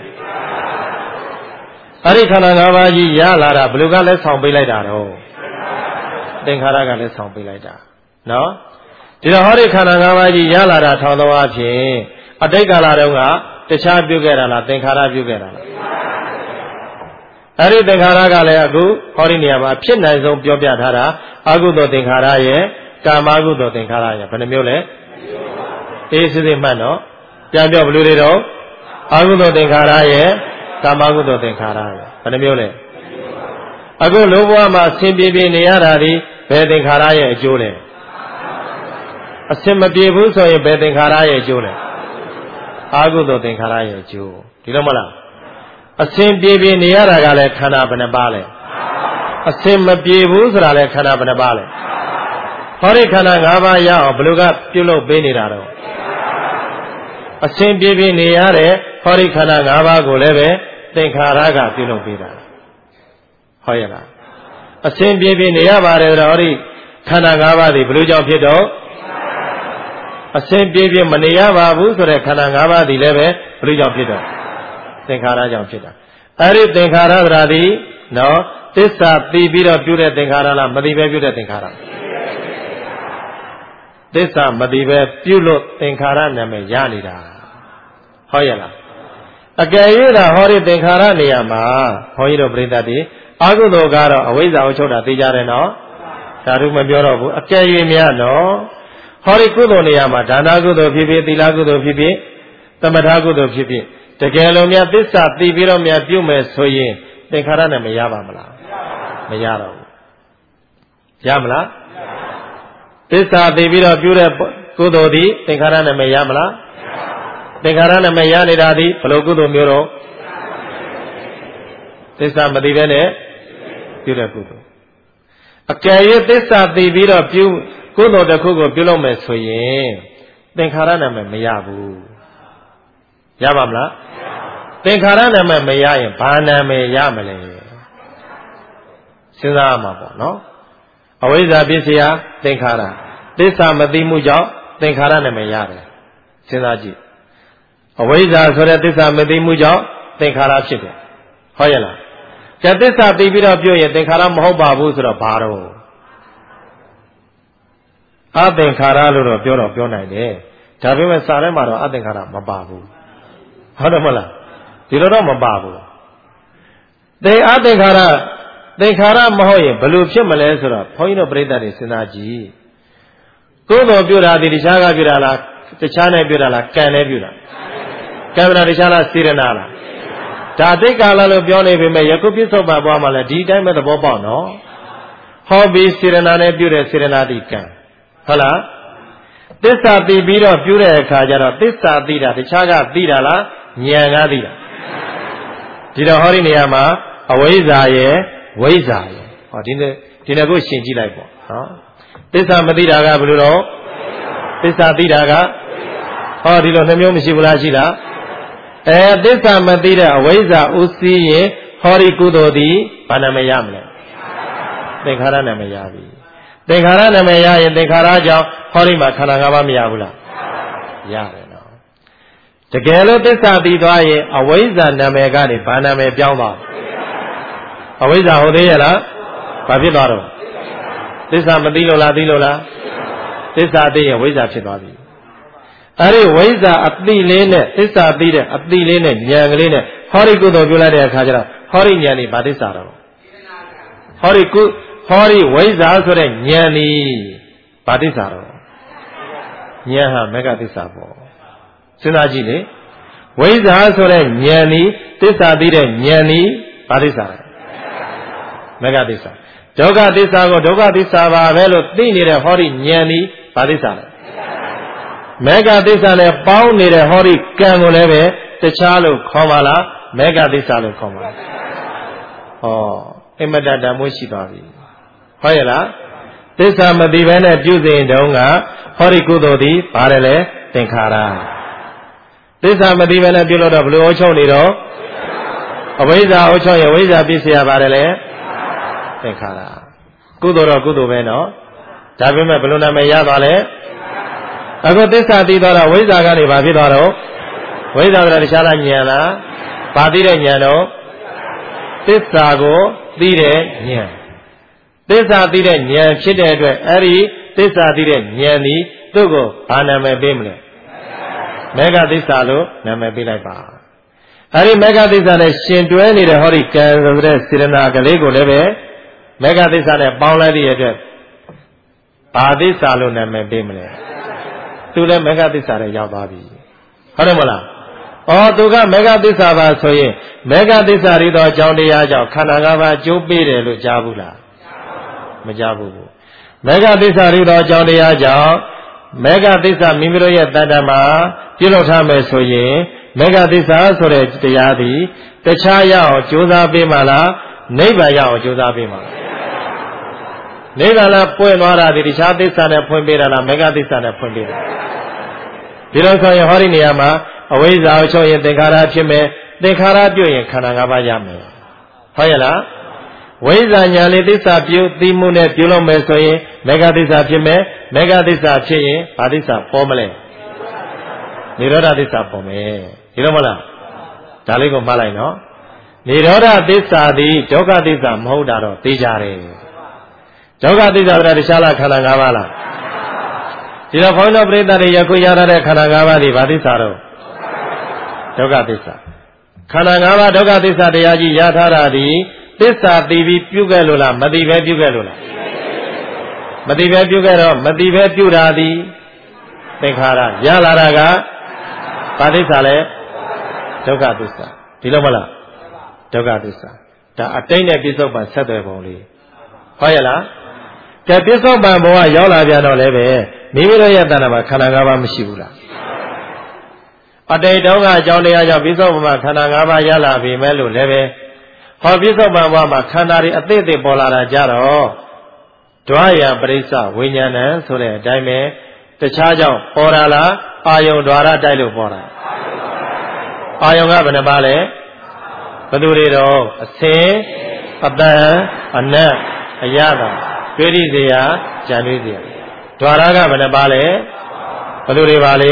အဲ့ဒီခန္ဓာ၅ပါးကြီးရလာတာဘယ်သူကလဲဆောင်ပေးလိုက်တာတော့သင်္ခါရကလည်းဆောင်ပေးလိုက်တာနော်ဒီတော့ဟောဒီခန္ဓာ၅ပါးကြီးရလာတာထောင်သောအဖြစ်အတိတ်ကာလတုန်းကတခြားပြုခဲ့တာလားသင်္ခါရပြုခဲ့တာလားအဲ့ဒီသင်္ခါရကလည်းအခုဟောဒီနေရာမှာဖြစ်နိုင်ဆုံးပြောပြထားတာအကုသိုလ်သင်္ခါရရဲ့ကာမကုသိုလ်သင်္ခါရရဲ့ဘယ်နှမျိုးလဲအေးစစ်စစ်မှတ်နော်ပြန်ပြောဘယ်လိုတွေတော့အကုသိုလ်သင်္ခါရရဲ့ကာမကုသိုလ်သင်္ခါရရဲ့ဘယ်နှမျိုးလဲအခုလောဘဝမှာဆင်ပြေပြေနေရတာဒီဘယ်သင်္ခါရရဲ့အကျိုးလဲအစင်မပြေဘူးဆိုရင်ဘယ်သင်္ခါရရဲ့အကျိုးလဲအာဟုသောသင်္ခါရရဲ့အကျိုးဒီလိုမလားအစင်ပြေပြေနေရတာကလည်းခန္ဓာဘယ်နှပါးလဲအစင်မပြေဘူးဆိုတာလည်းခန္ဓာဘယ်နှပါးလဲဟောဒီခန္ဓာ၅ပါးရအောင်ဘယ်လိုကပြုလုပ်ပေးနေတာတော့အစဉ်ပြေပြေနေရတဲ့ဟောဒီခန္ဓာ၅ပါးကိုလည်းပဲသင်္ခါရကပြုလုပ်ပေးတာဟုတ်ရဲ့လားအစဉ်ပြေပြေနေရပါတယ်ဆိုတော့ဟောဒီခန္ဓာ၅ပါးတွေဘယ်လိုကြောင့်ဖြစ်တော့အစဉ်ပြေပြေမနေရပါဘူးဆိုတဲ့ခန္ဓာ၅ပါးတွေလည်းပဲဘယ်လိုကြောင့်ဖြစ်တော့သင်္ခါရကြောင့်ဖြစ်တာအဲ့ဒီသင်္ခါရသရာဒီနော်သစ္စာသိပြီးတော့ပြုတဲ့သင်္ခါရလားမသိပဲပြုတဲ့သင်္ခါရသစ္စာမသိပဲပြုလို့သင်္ခါရနာမည်ရနေတာဟုတ်ရဲ့လားအကယ်၍သာဟောဒီသင်္ခါရနေရာမှာဘုန်းကြီးတို့ပြိဿတိအကုသိုလ်ကတော့အဝိဇ္ဇာကိုချုပ်တာသိကြတယ်နော်ဓာတုမပြောတော့ဘူးအကယ်၍များနော်ဟောဒီကုသိုလ်နေရာမှာဒါနကုသိုလ်ဖြစ်ဖြစ်သီလကုသိုလ်ဖြစ်ဖြစ်သမထကုသိုလ်ဖြစ်ဖြစ်တကယ်လို့များသစ္စာသိပြီးတော့များပြုမယ်ဆိုရင်သင်္ခါရနဲ့မရပါမလားမရတော့ဘူးရမလားသစ္စာသိပြီးတော့ပြုတဲ့ကုသိုလ်ဒီသင်္ခါရနဲ့မရမလားသင်္ခါရနဲ့မရနေတာဒီဘယ်လိုကုသိုလ်မျိုးတော့သစ္စာမသိပဲနဲ့ပြုတဲ့ကုသိုလ်အကယ်၍သစ္စာသိပြီးတော့ပြုကုသိုလ်တစ်ခုကိုပြုလုပ်မယ်ဆိုရင်သင်္ခါရနာမည်မရဘူးရပါမလားသင်္ခါရနာမည်မရရင်ဘာနာမည်ရမလဲစဉ်းစားရမှာပေါ့နော်အဝိဇ္ဇာပစ္စယသင်္ခါရသစ္စာမသိမှုကြောင့်သင်္ခါရနာမည်ရတယ်စဉ်းစားကြည့်အဝိဇ္ဇာဆိုတဲ့သစ္စာမသိမှုကြောင့်သင်္ခါရဖြစ်တယ်ဟုတ်ရဲ့လားကျသစ္စာသိပြီးတော့ပြုရင်သင်္ခါရမဟုတ်ပါဘူးဆိုတော့ဘာတော့အသင်္ခါရလို့တော့ပြောတော့ပြောနိုင်တယ်ဒါပေမဲ့စာထဲမှာတော့အသင်္ခါရမပါဘူးဟုတ်တယ်မဟုတ်လားဒီလိုတော့မပါဘူးသင်အသင်္ခါရသင်္ခါရမဟုတ်ရင်ဘယ်လိုဖြစ်မလဲဆိုတော့ဘုန်းကြီးတို့ပြိဿတွေစဉ်းစားကြည့်ကိုယ်တော်ပြုတာဒီတခြားကပြုတာလားတခြားနဲ့ပြုတာလားကံနဲ့ပြုတာကံဗလာတခြားလားစေရနာလားဒါသိက္ခာလလို့ပြောနေပေမဲ့ယခုပြစ္ဆုတ်ပါဘွားမှာလည်းဒီတိုင်းပဲသဘောပေါက်နော်ဟောပြီးစေရနာနဲ့ပြုတဲ့စေရနာတိကံဟုတ်လားသစ္စာသိပြီးတော့ပြုတဲ့အခါကျတော့သစ္စာသိတာတခြားကသိတာလားဉာဏ်ကသိတာဒီတော့ဟောဒီနေရာမှာအဝိဇ္ဇာရဲ့ဝိဇ္ဇာရဲ့ဟောဒီနေ့ဒီနေ့ကိုရှင်းကြည့်လိုက်ပေါ့နော်သစ္စာမသိတာကဘယ်လိုတော့သစ္စာသိတာကဟောဒီလိုနှမျိုးမရှိဘူးလားရှိလားအဲသစ္စာမသိတဲ့အဝိဇ္ဇာဥစည်းရင်ဟောဒီကုသိုလ်သည်ဘာနာမည်ရမလဲသင်္ခါရနာမည်ရပြီသင်္ခါရနာမည်ရရင်သင်္ခါရကြောင့်ဟောဒီမှာခန္ဓာ၅ပါးမရဘူးလားရတယ်နော်တကယ်လို့သစ္စာသိသွားရင်အဝိဇ္ဇာနာမည်ကနေဘာနာမည်ပြောင်းသွားအဝိဇ္ဇာဟုတ်သေးရဲ့လားဘာဖြစ်သွားတော့သစ္စာမသိလို့လားသိလို့လားသစ္စာသိရင်ဝိဇ္ဇာဖြစ်သွားပြီအဲ့ဒီဝိဇ္ဇာအတိလေးနဲ့သစ္စာသိတဲ့အတိလေးနဲ့ဉာဏ်ကလေးနဲ့ဟောဒီကုသိုလ်ပြုလိုက်တဲ့အခါကျတော့ဟောဒီဉာဏ်นี่ဘာသစ္စာတော့ဟောဒီကုဟောဒီဝိဇ္ဇာဆိုတဲ့ဉာဏ်นี่ဘာသစ္စာတော့ဉာဏ်ဟာမေဃသစ္စာပေါ့စဉ်းစားကြည့်လေဝိဇ္ဇာဆိုတဲ့ဉာဏ်นี่သစ္စာသိတဲ့ဉာဏ်นี่ဘာသစ္စာလဲမေဃသစ္စာဒုက္ခသစ္စာကိုဒုက္ခသစ္စာပါပဲလို့သိနေတဲ့ဟောဒီဉာဏ်นี่ဘာသစ္စာလဲမေဃသစ္စာနဲ့ပေါင်းနေတဲ့ဟောဒီကံကိုလည်းပဲတခြားလို့ခေါ်ပါလားမေဃသစ္စာလို့ခေါ်ပါလားဟောအမတတမိုးရှိသွားပြီဟုတ်ရဲ့လားသစ္စာမသိဘဲနဲ့ပြုစဉ်တုန်းကဟောဒီကုသိုလ်သည်ဘာလဲလဲသင်္ခါရသစ္စာမသိဘဲနဲ့ပြုလို့တော့ဘယ်လိုအချုပ်နေတော့အဝိဇ္ဇာအချုပ်ရဝိဇ္ဇာပြည့်စရာပါတယ်လေသင်္ခါရကုသိုလ်တော့ကုသိုလ်ပဲနော်ဒါပေမဲ့ဘယ်လိုနာမည်ရသွားလဲအခုသစ္စာသိတော့ဝိဇ္ဇာကနေဘာဖြစ်သွားတော့ဝိဇ္ဇာကတခြားလားဉာဏ်လားဘာသိတဲ့ဉာဏ်တော့သစ္စာကိုသိတဲ့ဉာဏ်သစ္စာသိတဲ့ဉာဏ်ဖြစ်တဲ့အတွက်အဲ့ဒီသစ္စာသိတဲ့ဉာဏ်ဒီသူ့ကိုဘာနာမည်ပေးမလဲမေဃသစ္စာလို့နာမည်ပေးလိုက်ပါအဲ့ဒီမေဃသစ္စာနဲ့ရှင်တွဲနေတဲ့ဟောဒီကံဆိုတဲ့စေရနာကလေးကိုလည်းပဲမေဃသစ္စာနဲ့ပေါင်းလိုက်တဲ့အတွက်ဘာသစ္စာလို့နာမည်ပေးမလဲသူလည်းမေဃသစ္စာနဲ့ရောက်သွားပြီဟုတ်တယ်မလားဩသူကမေဃသစ္စာပါဆိုရင်မေဃသစ္စာရီတော်အကြောင်းတရားကြောင့်ခန္ဓာ၅ပါးအကျိုးပေးတယ်လို့ကြားဘူးလားမကြားဘူးမေဃသစ္စာရီတော်အကြောင်းတရားကြောင့်မေဃသစ္စာမိမိတို့ရဲ့တဏ္ဍာမှာပြုလုပ်ထားမယ်ဆိုရင်မေဃသစ္စာဆိုတဲ့တရားသည်တခြားရအောင်ကြိုးစားပေးမှလားနိဗ္ဗာန်ရအောင်ကြိုးစားပေးမှလားနိဗ္ဗာန်လားပွင့်သွားတာဒီတခြားသစ္စာနဲ့ဖွင့်ပေးတာလားမေဃသစ္စာနဲ့ဖွင့်ပေးတာဒဒီလိုဆိုရင်ဟောဒီနေရာမှာအဝိဇ္ဇာအချုပ်ရင်သင်္ခါရဖြစ်မယ်သင်္ခါရပြုတ်ရင်ခန္ဓာ၅ပါးရမယ်ဟုတ်ရဲ့လားဝိဇ္ဇာညာလေးသစ္စာပြုသိမှုနဲ့ပြုလုပ်မယ်ဆိုရင်မေဃသစ္စာဖြစ်မယ်မေဃသစ္စာဖြစ်ရင်ဘာသစ္စာပေါ်မလဲနိရောဓသစ္စာပေါ်မယ်ဒီလိုမလားဒါလေးကိုမှတ်လိုက်နော်နိရောဓသစ္စာသည်ဒုက္ခသစ္စာမဟုတ်တာတော့သိကြတယ်ဒုက္ခသစ္စာဆိုတာတခြားလားခန္ဓာ၅ပါးလားဒီတော့ဘုန်းတော်ပရိသတ်တွေယခုရတဲ့ခန္ဓာ၅ပါးဒီဘာသစ္စာတော့ဒုက္ခသစ္စာခန္ဓာ၅ပါးဒုက္ခသစ္စာတရားကြီးရထားတာဒီသစ္စာသိပြီးပြုခဲ့လို့လားမသိပဲပြုခဲ့လို့လားမသိပဲပြုခဲ့တော့မသိပဲပြုတာဒီသင်္ခါရရလာတာကဘာသစ္စာလဲဒုက္ခသစ္စာဒီလိုမလားဒုက္ခသစ္စာဒါအတိတ်နဲ့ပြစ္ဆုတ်ပံဆက်သွယ်ပုံလေးဟုတ်ရဲ့လားကဲပြစ္ဆုတ်ပံဘဝရောက်လာပြန်တော့လည်းပဲမိမိတို့ရဲ့တဏ္ဍာမှာခန္ဓာ၅ပါးမရှိဘူးလားအတိတ်တုန်းကအကြောင်းတရားကြောင့်ပြစ္ဆုတ်ပံမှာခန္ဓာ၅ပါးရလာပြီမဲ့လို့လည်းပဲဟောပြစ္ဆုတ်ပံဘဝမှာခန္ဓာတွေအသေးသေးပေါ်လာတာကြတော့ဒွါယပရိစ္ဆဝိညာဏံဆိုတဲ့အတိုင်းပဲတခြားကြောင့်ပေါ်လာလားအာယုံဓာရတိုက်လို့ပေါ်တာအာယုံကဘယ်နှပါလဲဘယ်သူတွေတော့အစင်အတန်အနတ်အရသာတွေ့ရစရာကြံတွေ့စရာဓာရကဘယ်နှပါလဲဘယ်သူတွေပါလဲ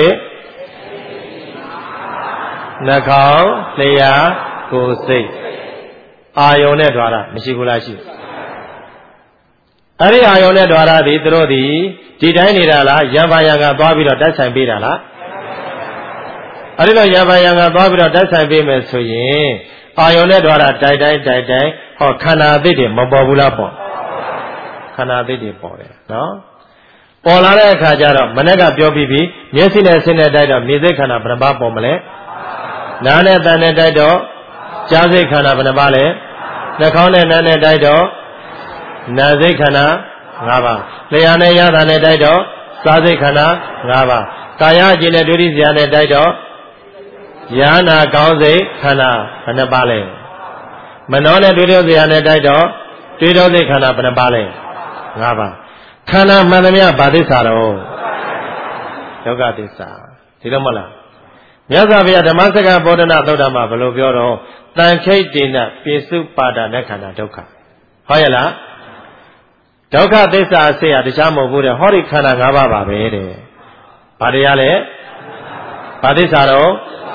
နှာခေါင်းလျှာကိုယ်စိတ်အာယုံနဲ့ဓာရမရှိဘူးလားရှိအဲ့ဒီအာယုံနဲ့ဓာရသည်သူတို့သည်ဒီတိုင်းနေတာလားရံပါရံကသွားပြီးတော့တိုက်ဆိုင်ပေးတာလားအဲ့ဒီတော့ရံပါရံကသွားပြီးတော့တိုက်ဆိုင်ပေးမယ်ဆိုရင်အာယုံနဲ့ဓာရတိုက်တိုင်းတိုက်တိုင်းဟောခန္ဓာအသစ်တွေမပေါ်ဘူးလားပေါ့ခန္ဓာအသစ်တွေပေါ်တယ်နော်ပေါ်လာတဲ့အခါကျတော့မနေ့ကပြောပြီးပြီမျက်စိနဲ့ဆင်းနဲ့တိုက်တော့မြေစိတ်ခန္ဓာဘယ်နှပါပေါ်မလဲနားနဲ့တန်နဲ့တိုက်တော့ကြားစိတ်ခန္ဓာဘယ်နှပါလဲနှာခေါင်းနဲ့နားနဲ့တိုက်တော့နာစိတ်ခန္ဓာ၅ပါးလျှာနဲ့ရတာနဲ့တိုက်တော့စားစိတ်ခန္ဓာ၅ပါးကာယအကျင့်နဲ့ဒုတိယနဲ့တိုက်တော့ယာနာကောင်းစိတ်ခန္ဓာဘယ်နှပါလဲမနောနဲ့ဒုတိယဇာနဲ့တိုက်တော့တွေးတောစိတ်ခန္ဓာဘယ်နှပါလဲ၅ပါးခန္ဓာမှန်သမျှဘာသစ္စာတော့ဒုက္ခသစ္စာဒီလိုမဟုတ်လားမြတ်စွာဘုရားဓမ္မစကဗောဓနာသုတ်တံမှာဘယ်လိုပြောတော့တန်ခိတ်တိနပိစုပါဒနဲ့ခန္ဓာဒုက္ခဟုတ်ရဲ့လားဒုက္ခသစ္စာအစစ်ရတခြားမဟုတ်ဘူးတဲ့ဟောဒီခန္ဓာ၅ပါးပါပဲတဲ့ဘာတရားလဲဘာသစ္စာတော့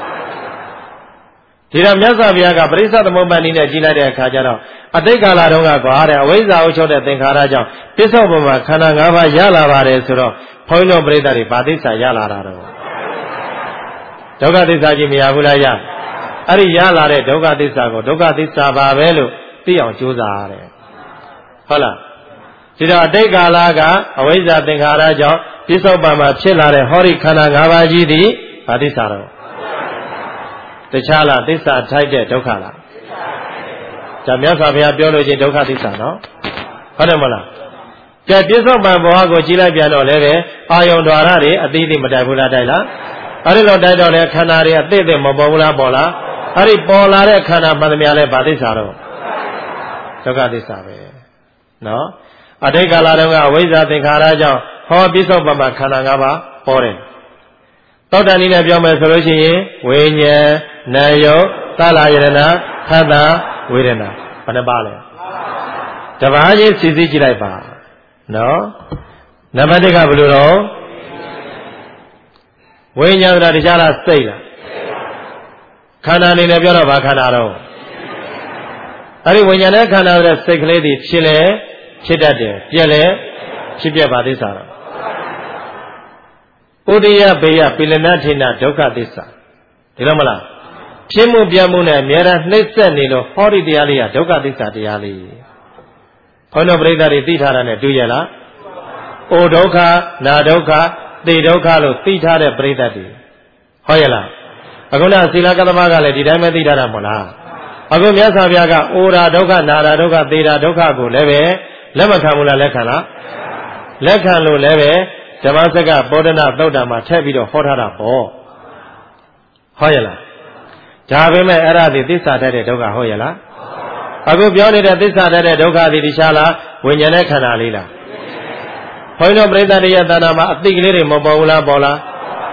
ဒီတော့မြတ်စွာဘုရားကပရိစ္ဆေသမုပ္ပါဒ်နည်းနဲ့ကြီးလိုက်တဲ့အခါကျတော့အတိတ်ကာလတုန်းကကွာတဲ့အဝိဇ္ဇာအုပ်ချုပ်တဲ့သင်္ခါရကြောင့်ပစ္စုပ္ပန်မှာခန္ဓာ၅ပါးရလာပါတယ်ဆိုတော့ဘုန်းကြီးတို့ပရိသတ်တွေဘာသစ္စာရလာတာတော့ဒုက္ခသစ္စာကြီးမရဘူးလားရအဲ့ဒီရလာတဲ့ဒုက္ခသစ္စာကိုဒုက္ခသစ္စာပါပဲလို့သိအောင်ကြိုးစားရတယ်ဟုတ်လားဒီတော့အတိတ်ကာလကအဝိဇ္ဇာသင်္ခါရကြောင့်ပစ္စုပ္ပန်မှာဖြစ်လာတဲ့ဟောဒီခန္ဓာ၅ပါးကြီးသည်ဘာသစ္စာတော့တခြားလားသစ္စာထိုက်တဲ့ဒုက္ခလားဒါမြတ်စွာဘုရားပြောလို့ချင်းဒုက္ခသစ္စာနော်ဟုတ်တယ်မလားကဲပစ္စုပ္ပန်ဘဝကိုကြည်လိုက်ပြန်တော့လည်းပဲအာယုံဓာရတွေအသေးသေးမတိုက်ဘူးလားတိုက်လားအဲ့ဒီတော့တိုက်တော့လေခန္ဓာတွေအသေးသေးမပေါ်ဘူးလားပေါ်လားအဲ့ဒီပေါ်လာတဲ့ခန္ဓာမှန်သမျှလဲဘာသစ္စာတော့ဒုက္ခသစ္စာပဲနော်အတိတ်ကာလတုန်းကအဝိဇ္ဇာသင်္ခါရကြောင့်ဟောပစ္စုပ္ပန်မှာခန္ဓာ၅ပါးပေါ်တယ်သောတာနည်းနဲ့ပြောမယ်ဆိုလို့ရှိရင်ဝိညာဉ်နာယုတ်သလယရဏခန္ဓာဝေဒနာဘယ်နှပါလဲတပါးချင်းစီစီကြည့်လိုက်ပါနော်နံပါတ်တစ်ကဘယ်လိုတော့ဝိညာဉ်ဆိုတာတရားလားစိတ်လားခန္ဓာအနေနဲ့ပြောတော့ဘာခန္ဓာတော့အဲ့ဒီဝိညာဉ်နဲ့ခန္ဓာဆိုတဲ့စိတ်ကလေးတွေဖြစ်လဲဖြစ်တတ်တယ်ပြက်လဲဖြစ်ပြက်ပါသစ္စာတော့ဥဒိယဘေယပိလနထေနဒုက္ခသစ္စာဒီလိုမလားဖြစ်မှုပြမှုနဲ့အများအားနှိမ့်ဆက်နေလို့ဟောဒီတရားလေးကဒုက္ခသစ္စာတရားလေးဘုန်းတော်ပရိသတ်တွေသိထားတာနဲ့တွေ့ရလားအိုဒုက္ခနာဒုက္ခသေဒုက္ခလို့သိထားတဲ့ပရိသတ်တွေဟုတ်ရဲ့လားအခုနသီလကသမကလည်းဒီတိုင်းပဲသိထားတာမဟုတ်လားအခုမြတ်စွာဘုရားကအိုရာဒုက္ခနာရာဒုက္ခသေတာဒုက္ခကိုလည်းပဲလက်မခံဘူးလားလက်ခံလားလက်ခံလို့လည်းပဲဓမ္မစကဗောဓနာသုတ်တံမှာထည့်ပြီးတော့ဟောထားတာပေါ့ဟုတ်ရဲ့လားဒါပေမဲ့အဲ့ဒါဒီသစ္စာတတ်တဲ့ဒုက္ခဟုတ်ရဲ့လားအခုပြောနေတဲ့သစ္စာတတ်တဲ့ဒုက္ခဒီတရားလားဝိညာဉ်နဲ့ခန္ဓာလေးလားဘုန်းတော်ပရိသတ်ရဲ့တဏ္ဍာမှာအသိကလေးတွေမပေါ်ဘူးလားပေါ်လား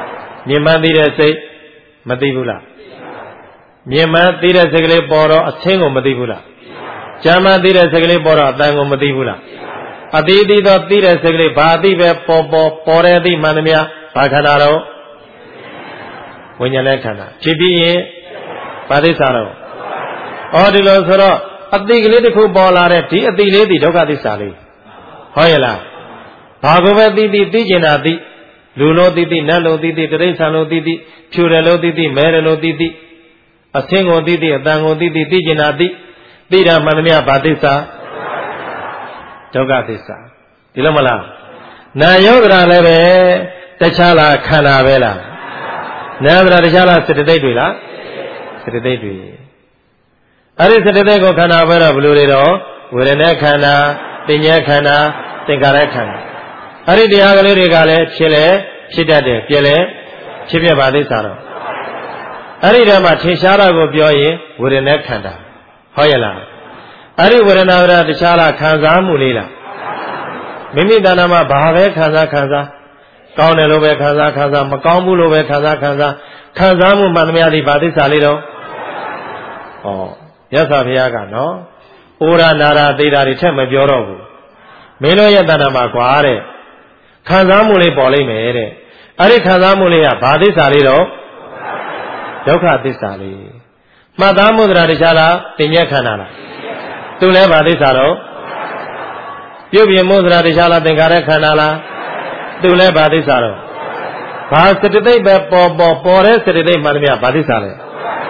မြင်မှန်းသိတဲ့စိတ်မသိဘူးလားမြင်မှန်းသိတဲ့စိတ်ကလေးပေါ်တော့အချင်းကိုမသိဘူးလားကြားမှန်းသိတဲ့စိတ်ကလေးပေါ်တော့အတန်ကိုမသိဘူးလားအတိအသီသောသိတဲ့စိတ်ကလေးဘာအသိပဲပေါ်ပေါ်ပေါ်တဲ့အသိမှန်သမျှဘာခန္ဓာတော့ဝိညာဉ်နဲ့ခန္ဓာဖြစ်ပြီးရင်ဘာသစ္စာတော့ဩဒီလိုဆိုတော့အသိကလေးတစ်ခုပေါ်လာတဲ့ဒီအသိလေးဒီဒုက္ခသစ္စာလေးဟောရလားဘာကိုပဲသိသိသိကျင်တာသိလူလို့သိသိနတ်လို့သိသိတိရစ္ဆာန်လို့သိသိဖြူတယ်လို့သိသိမဲတယ်လို့သိသိအစင်းကိုသိသိအတန်ကိုသိသိသိကျင်တာသိသိတာမှန်သမျှဘာသစ္စာဒုက္ခသစ္စာဒီလိုမလားနာယောဂရာလည်းပဲတခြားလားခန္ဓာပဲလားနာယဂရာတခြားလားစေတသိက်တွေလားစေတသိက်တွေအဲ့ဒီစေတသိက်ကိုခန္ဓာပဲတော့ဘယ်လိုတွေတော့ဝေဒနာခန္ဓာပညာခန္ဓာသင်္ခါရခန္ဓာအဲ့ဒီတရားကလေးတွေကလည်းဖြစ်လေဖြစ်တတ်တယ်ပြည့်လေဖြစ်ပြပါသစ္စာတော့အဲ့ဒီတည်းမှာထင်ရှားတာကိုပြောရင်ဝေဒနာခန္ဓာဟောရလားအဲ့ဒီဝေဒနာကတခြားလားခံစားမှုလေးလားမိမိတဏ္ဍာမှာဘာပဲခံစားခံစားကောင်းတယ်လို့ပဲခံစားခံစားမကောင်းဘူးလို့ပဲခံစားခံစားခံစားမှုမှန်သမျှဒီဘာသစ္စာလေးတော့ဩမြတ်စွာဘုရားကနော်ဩရာနာရာသိတာတွေထက်မပြောတော့ဘူးမင်းတို့ရဲ့တဏ္ဍာမှာကွာတဲ့ခံစားမှုလေးပေါ်လိမ့်မယ်တဲ့အဲ့ဒီခံစားမှုလေးကဘာသစ္စာလေးတော့ဒုက္ခသစ္စာလေးမှတ်သားမှုတရားတခြားလားသင်္ညက်ခန္ဓာလားသူလည်းဘာသစ္စာတော့ပြုတ်ပြမှုတရားတခြားလားသင်္ခါရခန္ဓာလားသူလည်းဘာသစ္စာတော့ဘာစတသိက်ပဲပေါ်ပေါ်ပေါ်တဲ့စတသိက်မှန်သမျှဘာသစ္စာလဲ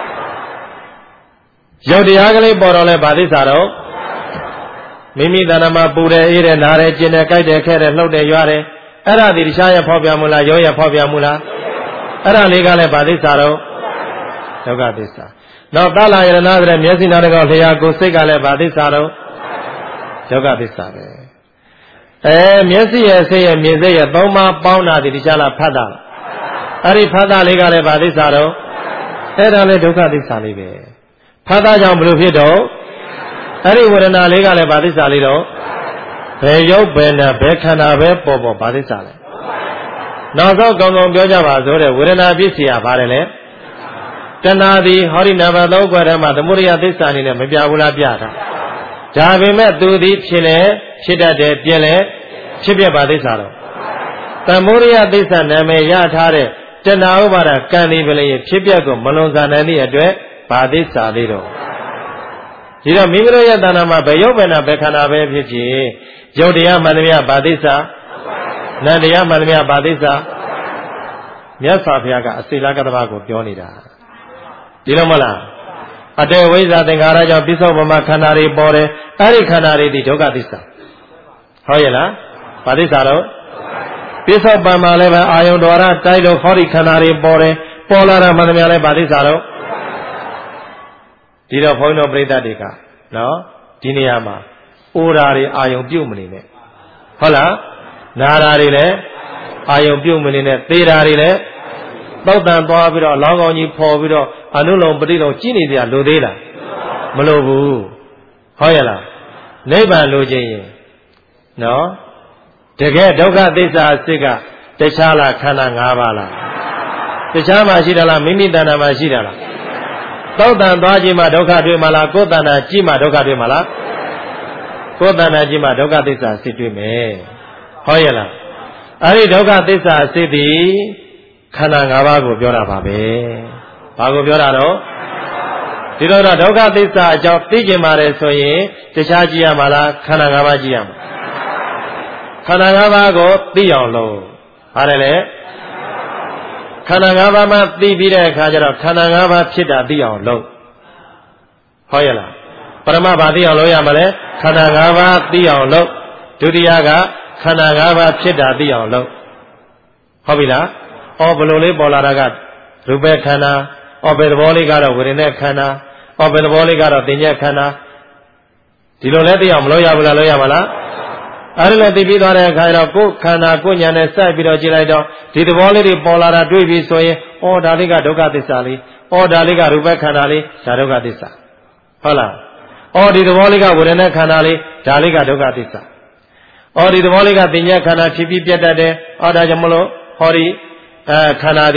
ရုပ်တရားကလေးပေါ်တော့လဲဘာသစ္စာတော့မိမိတဏ္ဍာမှာပူတယ်အေးတယ်နားတယ်ကျင်တယ်ကြိုက်တယ်ခဲတယ်လှုပ်တယ်ရွာတယ်အဲ့ဒါဒီတခြားရဖောက်ပြမှုလားရောရဖောက်ပြမှုလားအဲ့ဒါလေးကလည်းဘာသစ္စာတော့ဒုက္ခသစ္စာနောက်သလယရဏဆိုတဲ့မျက်စိနားကောလျှာကိုစိတ်ကလည်းဘာသစ္စာတော့ဒုက္ခသစ္စာပဲအဲမျက်စိရဲ့စိတ်ရဲ့မြင်စိတ်ရဲ့သုံးပါးပေါင်းတာဒီတခြားလားဖတ်တာအဲ့ဒီဖတ်တာလေးကလည်းဘာသစ္စာတော့အဲ့ဒါလည်းဒုက္ခသစ္စာလေးပဲဖတ်တာကြောင့်ဘယ်လိုဖြစ်တော့အဲ့ဒီဝေဒနာလေးကလည်းဘာသစ္စာလေးတော့ဘယ်ရုပ်ဘယ်နာဘယ်ခန္ဓာပဲပေါ်ပေါ်ဘာသစ္စာလဲနောက်ဆုံးကောင်းကောင်းပြောကြပါဆိုတဲ့ဝေဒနာပစ္စည်းကဘာလဲလဲတဏှာသည်ဟောဒီနံပါတ်သုံးခွဲထဲမှာသမုဒယသစ္စာအနေနဲ့မပြဘူးလားပြတာဒါပေမဲ့သူသည်ဖြစ်လေဖြစ်တတ်တယ်ပြည့်လေဖြစ်ပြပါသစ္စာတော့သမုဒယသစ္စာနာမည်ရထားတဲ့တဏှာဥပါဒကံဒီပလျင်ဖြစ်ပြကိုမလွန်ဆန်နိုင်သည့်အတွက်ဘာသစ္စာလေးတော့ဒီတော့မိမိတို့ရဲ့တဏ္ဍာမှာဘယ်ရုပ်ပဲနာဘယ်ခန္ဓာပဲဖြစ်ဖြစ်ရုပ်တရားမှန်သမျှဘာသစ္စာနံတရားမှန်သမျှဘာသစ္စာမြတ်စွာဘုရားကအစိလကတ္တဗကိုပြောနေတာဒီလိုမလားအတေဝိဇ္ဇာသင်္ခါရကြောင့်ပြစ္ဆုတ်ပမခန္ဓာတွေပေါ်တယ်အဲ့ဒီခန္ဓာတွေဒီဒုက္ခသစ္စာဟုတ်ရဲ့လားဘာသစ္စာတော့ပြစ္ဆုတ်ပမလည်းပဲအာယုံတော်ရတိုက်လို့ဟောဒီခန္ဓာတွေပေါ်တယ်ပေါ်လာတာမှန်သမျှလည်းဘာသစ္စာတော့ဒီတော့ဘုန်းတော်ပြိဿတွေကနော်ဒီနေရာမှာအိုရာတွေအာယုံပြုတ်မနေနဲ့ဟုတ်လားနာရာတွေလည်းအာယုံပြုတ်မနေနဲ့သေရာတွေလည်းတောက်တန်သွားပြီးတော့လောင်းကောင်းကြီးဖော်ပြီးတော့အနုလုံပฏิလုံကြည့်နေကြလိုသေးလားမလိုဘူးဟုတ်ရဲ့လားနိဗ္ဗာန်လိုချင်ရင်နော်တကယ်ဒုက္ခသစ္စာအစစ်ကတခြားလားခန္ဓာ၅ပါးလားတခြားမှရှိတာလားမိမိတဏ္ဍာမှာရှိတာလားတောက်တန်သွားခြင်းမှဒုက္ခတွေ့မှာလားကိုယ်တဏ္ဍာကြည့်မှဒုက္ခတွေ့မှာလားကိုယ်တဏ္ဍာကြည့်မှဒုက္ခသစ္စာအစစ်တွေ့မယ်ဟုတ်ရဲ့လားအဲ့ဒီဒုက္ခသစ္စာအစစ်သည်ခန္ဓာ၅ပါးကိုပြောတာပါပဲဘာကိုပြောတာတော့ဒီတော့ဒုက္ခသစ္စာအကြောင်းသိကျင်ပါတယ်ဆိုရင်တခြားကြည့်ရမှာလားခန္ဓာ၅ပါးကြည့်ရမှာခန္ဓာ၅ပါးကိုသိအောင်လုပ်ပါတယ်လေခန္ဓာ၅ပါးမှသိပြီးတဲ့အခါကျတော့ခန္ဓာ၅ပါးဖြစ်တာသိအောင်လုပ်ဟုတ်ရဲ့လားပရမဘာသိအောင်လုပ်ရမှာလဲခန္ဓာ၅ပါးသိအောင်လုပ်ဒုတိယကခန္ဓာ၅ပါးဖြစ်တာသိအောင်လုပ်ဟုတ်ပြီလားဩဘလို့လေးပေါ်လာတာကရူပခန္ဓာဩဘယ်သဘောလေးကတော့ဝေဒနာခန္ဓာဩဘယ်သဘောလေးကတော့သင်္ညက်ခန္ဓာဒီလိုလဲသိအောင်မလုပ်ရဘူးလားလုပ်ရမှာလားအဲ့ဒါလည်းသိပြီးသွားတဲ့အခါကျတော့ကိုယ်ခန္ဓာကိုယ်ဉာဏ်နဲ့စိုက်ပြီးတော့ကြည့်လိုက်တော့ဒီသဘောလေးတွေပေါ်လာတာတွေ့ပြီဆိုရင်ဩဒါလေးကဒုက္ခသစ္စာလေးဩဒါလေးကရူပခန္ဓာလေးဒါဒုက္ခသစ္စာဟုတ်လားဩဒီသဘောလေးကဝေဒနာခန္ဓာလေးဒါလေးကဒုက္ခသစ္စာဩဒီသဘောလေးကသင်္ညက်ခန္ဓာဖြစ်ပြီးပြတ်တတ်တယ်ဩဒါကြောင့်မလို့ဟောဒီအဲခန္ဓာသည်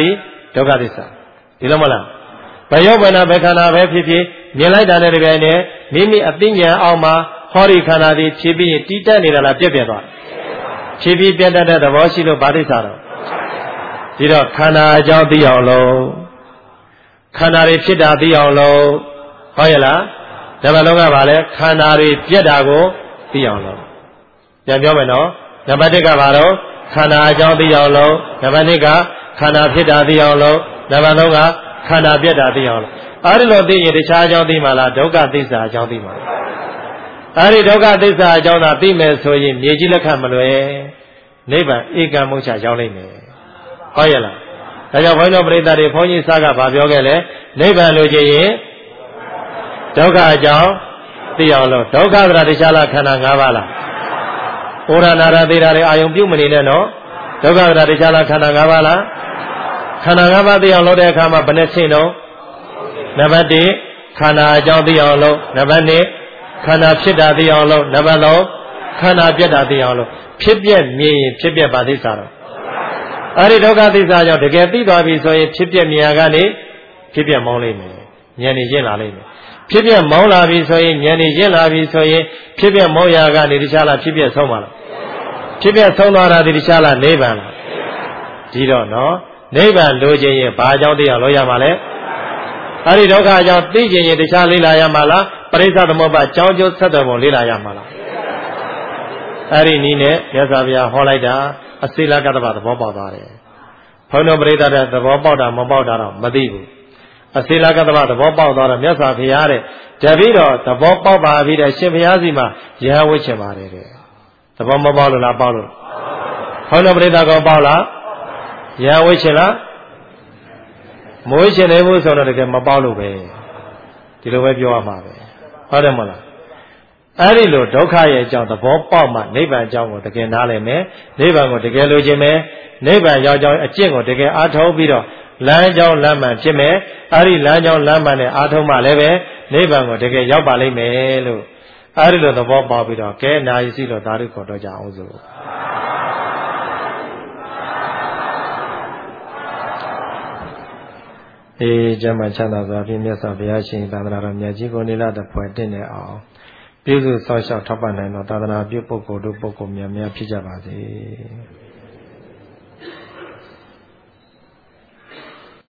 ဒုက္ခသစ္စာဒီလိုမလားဘယ်ရောက်ဘယ်နာဘယ်ခန္ဓာပဲဖြစ်ဖြစ်မြင်လိုက်တာနဲ့တပြိုင်နက်မိမိအသိဉာဏ်အောင်မှာဟောဒီခန္ဓာဒီဖြည့်ပြီးတီးတက်နေတာလားပြက်ပြက်သွားဖြည့်ပြီးပြက်တတ်တဲ့သဘောရှိလို့ဘာသစ္စာတော့ဒီတော့ခန္ဓာအကြောင်းသိအောင်လို့ခန္ဓာတွေဖြစ်တာသိအောင်လို့ဟောရလားဓမ္မလုံးကဘာလဲခန္ဓာတွေပြက်တာကိုသိအောင်လို့ပြန်ပြောမယ်နော်နံပါတ်တစ်ကဘာလို့ခန္ဓာအကြောင်းသိအောင်လို့နံပါတ်နှစ်ကခန္ဓာဖြစ်တာသိအောင်လို့နံပါတ်သုံးကခန္ဓာပြက်တာသိအောင်လို့အဲဒီလိုသိရင်တခြားအကြောင်းသိမှလားဒုက္ခသစ္စာအကြောင်းသိမှာအဲဒီဒုက္ခသစ္စာအကြောင်းသာသိမယ်ဆိုရင်မြေကြီးလက်ခံမလွယ်နိဗ္ဗာန်ဧကံမုတ်ချရောက်လိမ့်မယ်ဟုတ်ရဲ့လားဒါကြောင့်ဘုန်းတော်ပရိသတ်တွေဘုန်းကြီးစားကဘာပြောခဲ့လဲနိဗ္ဗာန်လိုချင်ရင်ဒုက္ခအကြောင်းသိအောင်လို့ဒုက္ခသရတခြားလားခန္ဓာ၅ပါးလားဩရနာရသေးတာတွေအာယုံပြုတ်မနေနဲ့နော်ဒုက္ခသရတခြားလားခန္ဓာ၅ပါးလားခန္ဓာ၅ပါးသိအောင်လုပ်တဲ့အခါမှာဘယ်နှဆင့်တော့နံပါတ်တစ်ခန္ဓာအကြောင်းသိအောင်လုပ်နံပါတ်နှစ်ခန္ဓာဖြစ်တာသိအောင်လုပ်နံပါတ်သုံးခန္ဓာပြက်တာသိအောင်လုပ်ဖြစ်ပြက်မြင်ရင်ဖြစ်ပြက်ပါသစ္စာတော့အဲဒီဒုက္ခသစ္စာကြောင့်တကယ်သိသွားပြီဆိုရင်ဖြစ်ပြက်မြင်ရကနေဖြစ်ပြက်မောင်းလိမ့်မယ်ဉာဏ်နဲ့ရင့်လာလိမ့်မယ်ဖြစ်ပြက်မောင်းလာပြီဆိုရင်ဉာဏ်နဲ့ရင့်လာပြီဆိုရင်ဖြစ်ပြက်မောင်းရကနေတခြားလားဖြစ်ပြက်ဆုံးပါလားဖြစ်ပြက်ဆုံးသွားတာဒီတခြားလားနိဗ္ဗာန်လားဒီတော့နော်နိဗ္ဗာန်လိုချင်ရင်ဘာအကြောင်းသိအောင်လုပ်ရမှာလဲအဲဒီဒုက္ခအကြောင်းသိချင်ရင်တခြားလေ့လာရမှာလားပရိစ္ဆသမုပ္ပါကြောင်းကျိုးဆက်သွယ်ပုံလေ့လာရမှာလားအဲဒီနည်းနဲ့မြတ်စွာဘုရားဟောလိုက်တာအစိလကတ္တဗသဘောပေါက်သွားတယ်ဘုန်းတော်ပရိသတ်တဲ့သဘောပေါက်တာမပေါက်တာတော့မသိဘူးအစိလကတ္တဗသဘောပေါက်သွားတော့မြတ်စွာဘုရားတဲ့တပည့်တော်သဘောပေါက်ပါပြီတဲ့ရှင်ဘုရားစီမှာရဟဝိချင်ပါတယ်တဲ့သဘောမပေါက်လို့လားပေါက်လို့ဘုန်းတော်ပရိသတ်ကောပေါက်လားရဟဝိချင်လားမဝိချင်နေဘူးဆိုတော့တကယ်မပေါက်လို့ပဲဒီလိုပဲပြောရမှာပဲဟုတ်တယ်မလားအဲ့ဒီလိုဒုက္ခရဲ့အကြောင်းသဘောပေါက်မှနိဗ္ဗာန်အကြောင်းကိုတကယ်နားလည်မယ်နိဗ္ဗာန်ကိုတကယ်လိုချင်မယ်နိဗ္ဗာန်ရောက်ကြောင်းအကျင့်ကိုတကယ်အားထုတ်ပြီးတော့လမ်းကြောင်းလမ်းမှန်ဖြစ်မယ်အဲ့ဒီလမ်းကြောင်းလမ်းမှန်နဲ့အားထုတ်မှလည်းပဲနိဗ္ဗာန်ကိုတကယ်ရောက်ပါလိမ့်မယ်လို့အဲ့ဒီလိုသဘောပေါက်ပြီးတော့ကဲနာယီစီလို့သာဓုခေါ်တော့ကြအောင်စို့အေးကျမ်းမှာချမ်းသာစွာဖြင့်မြတ်စွာဘုရားရှင်သာသနာတော်မြတ်ကြီးကိုနေလာတဲ့ဖွယ်တင့်နေအောင်ပြုစုဆောက်ရှောက်ထောက်ပံ့နိုင်သောသာသနာပြုပုဂ္ဂိုလ်တို့ပုဂ္ဂိုလ်များများဖြစ်ကြပါစေ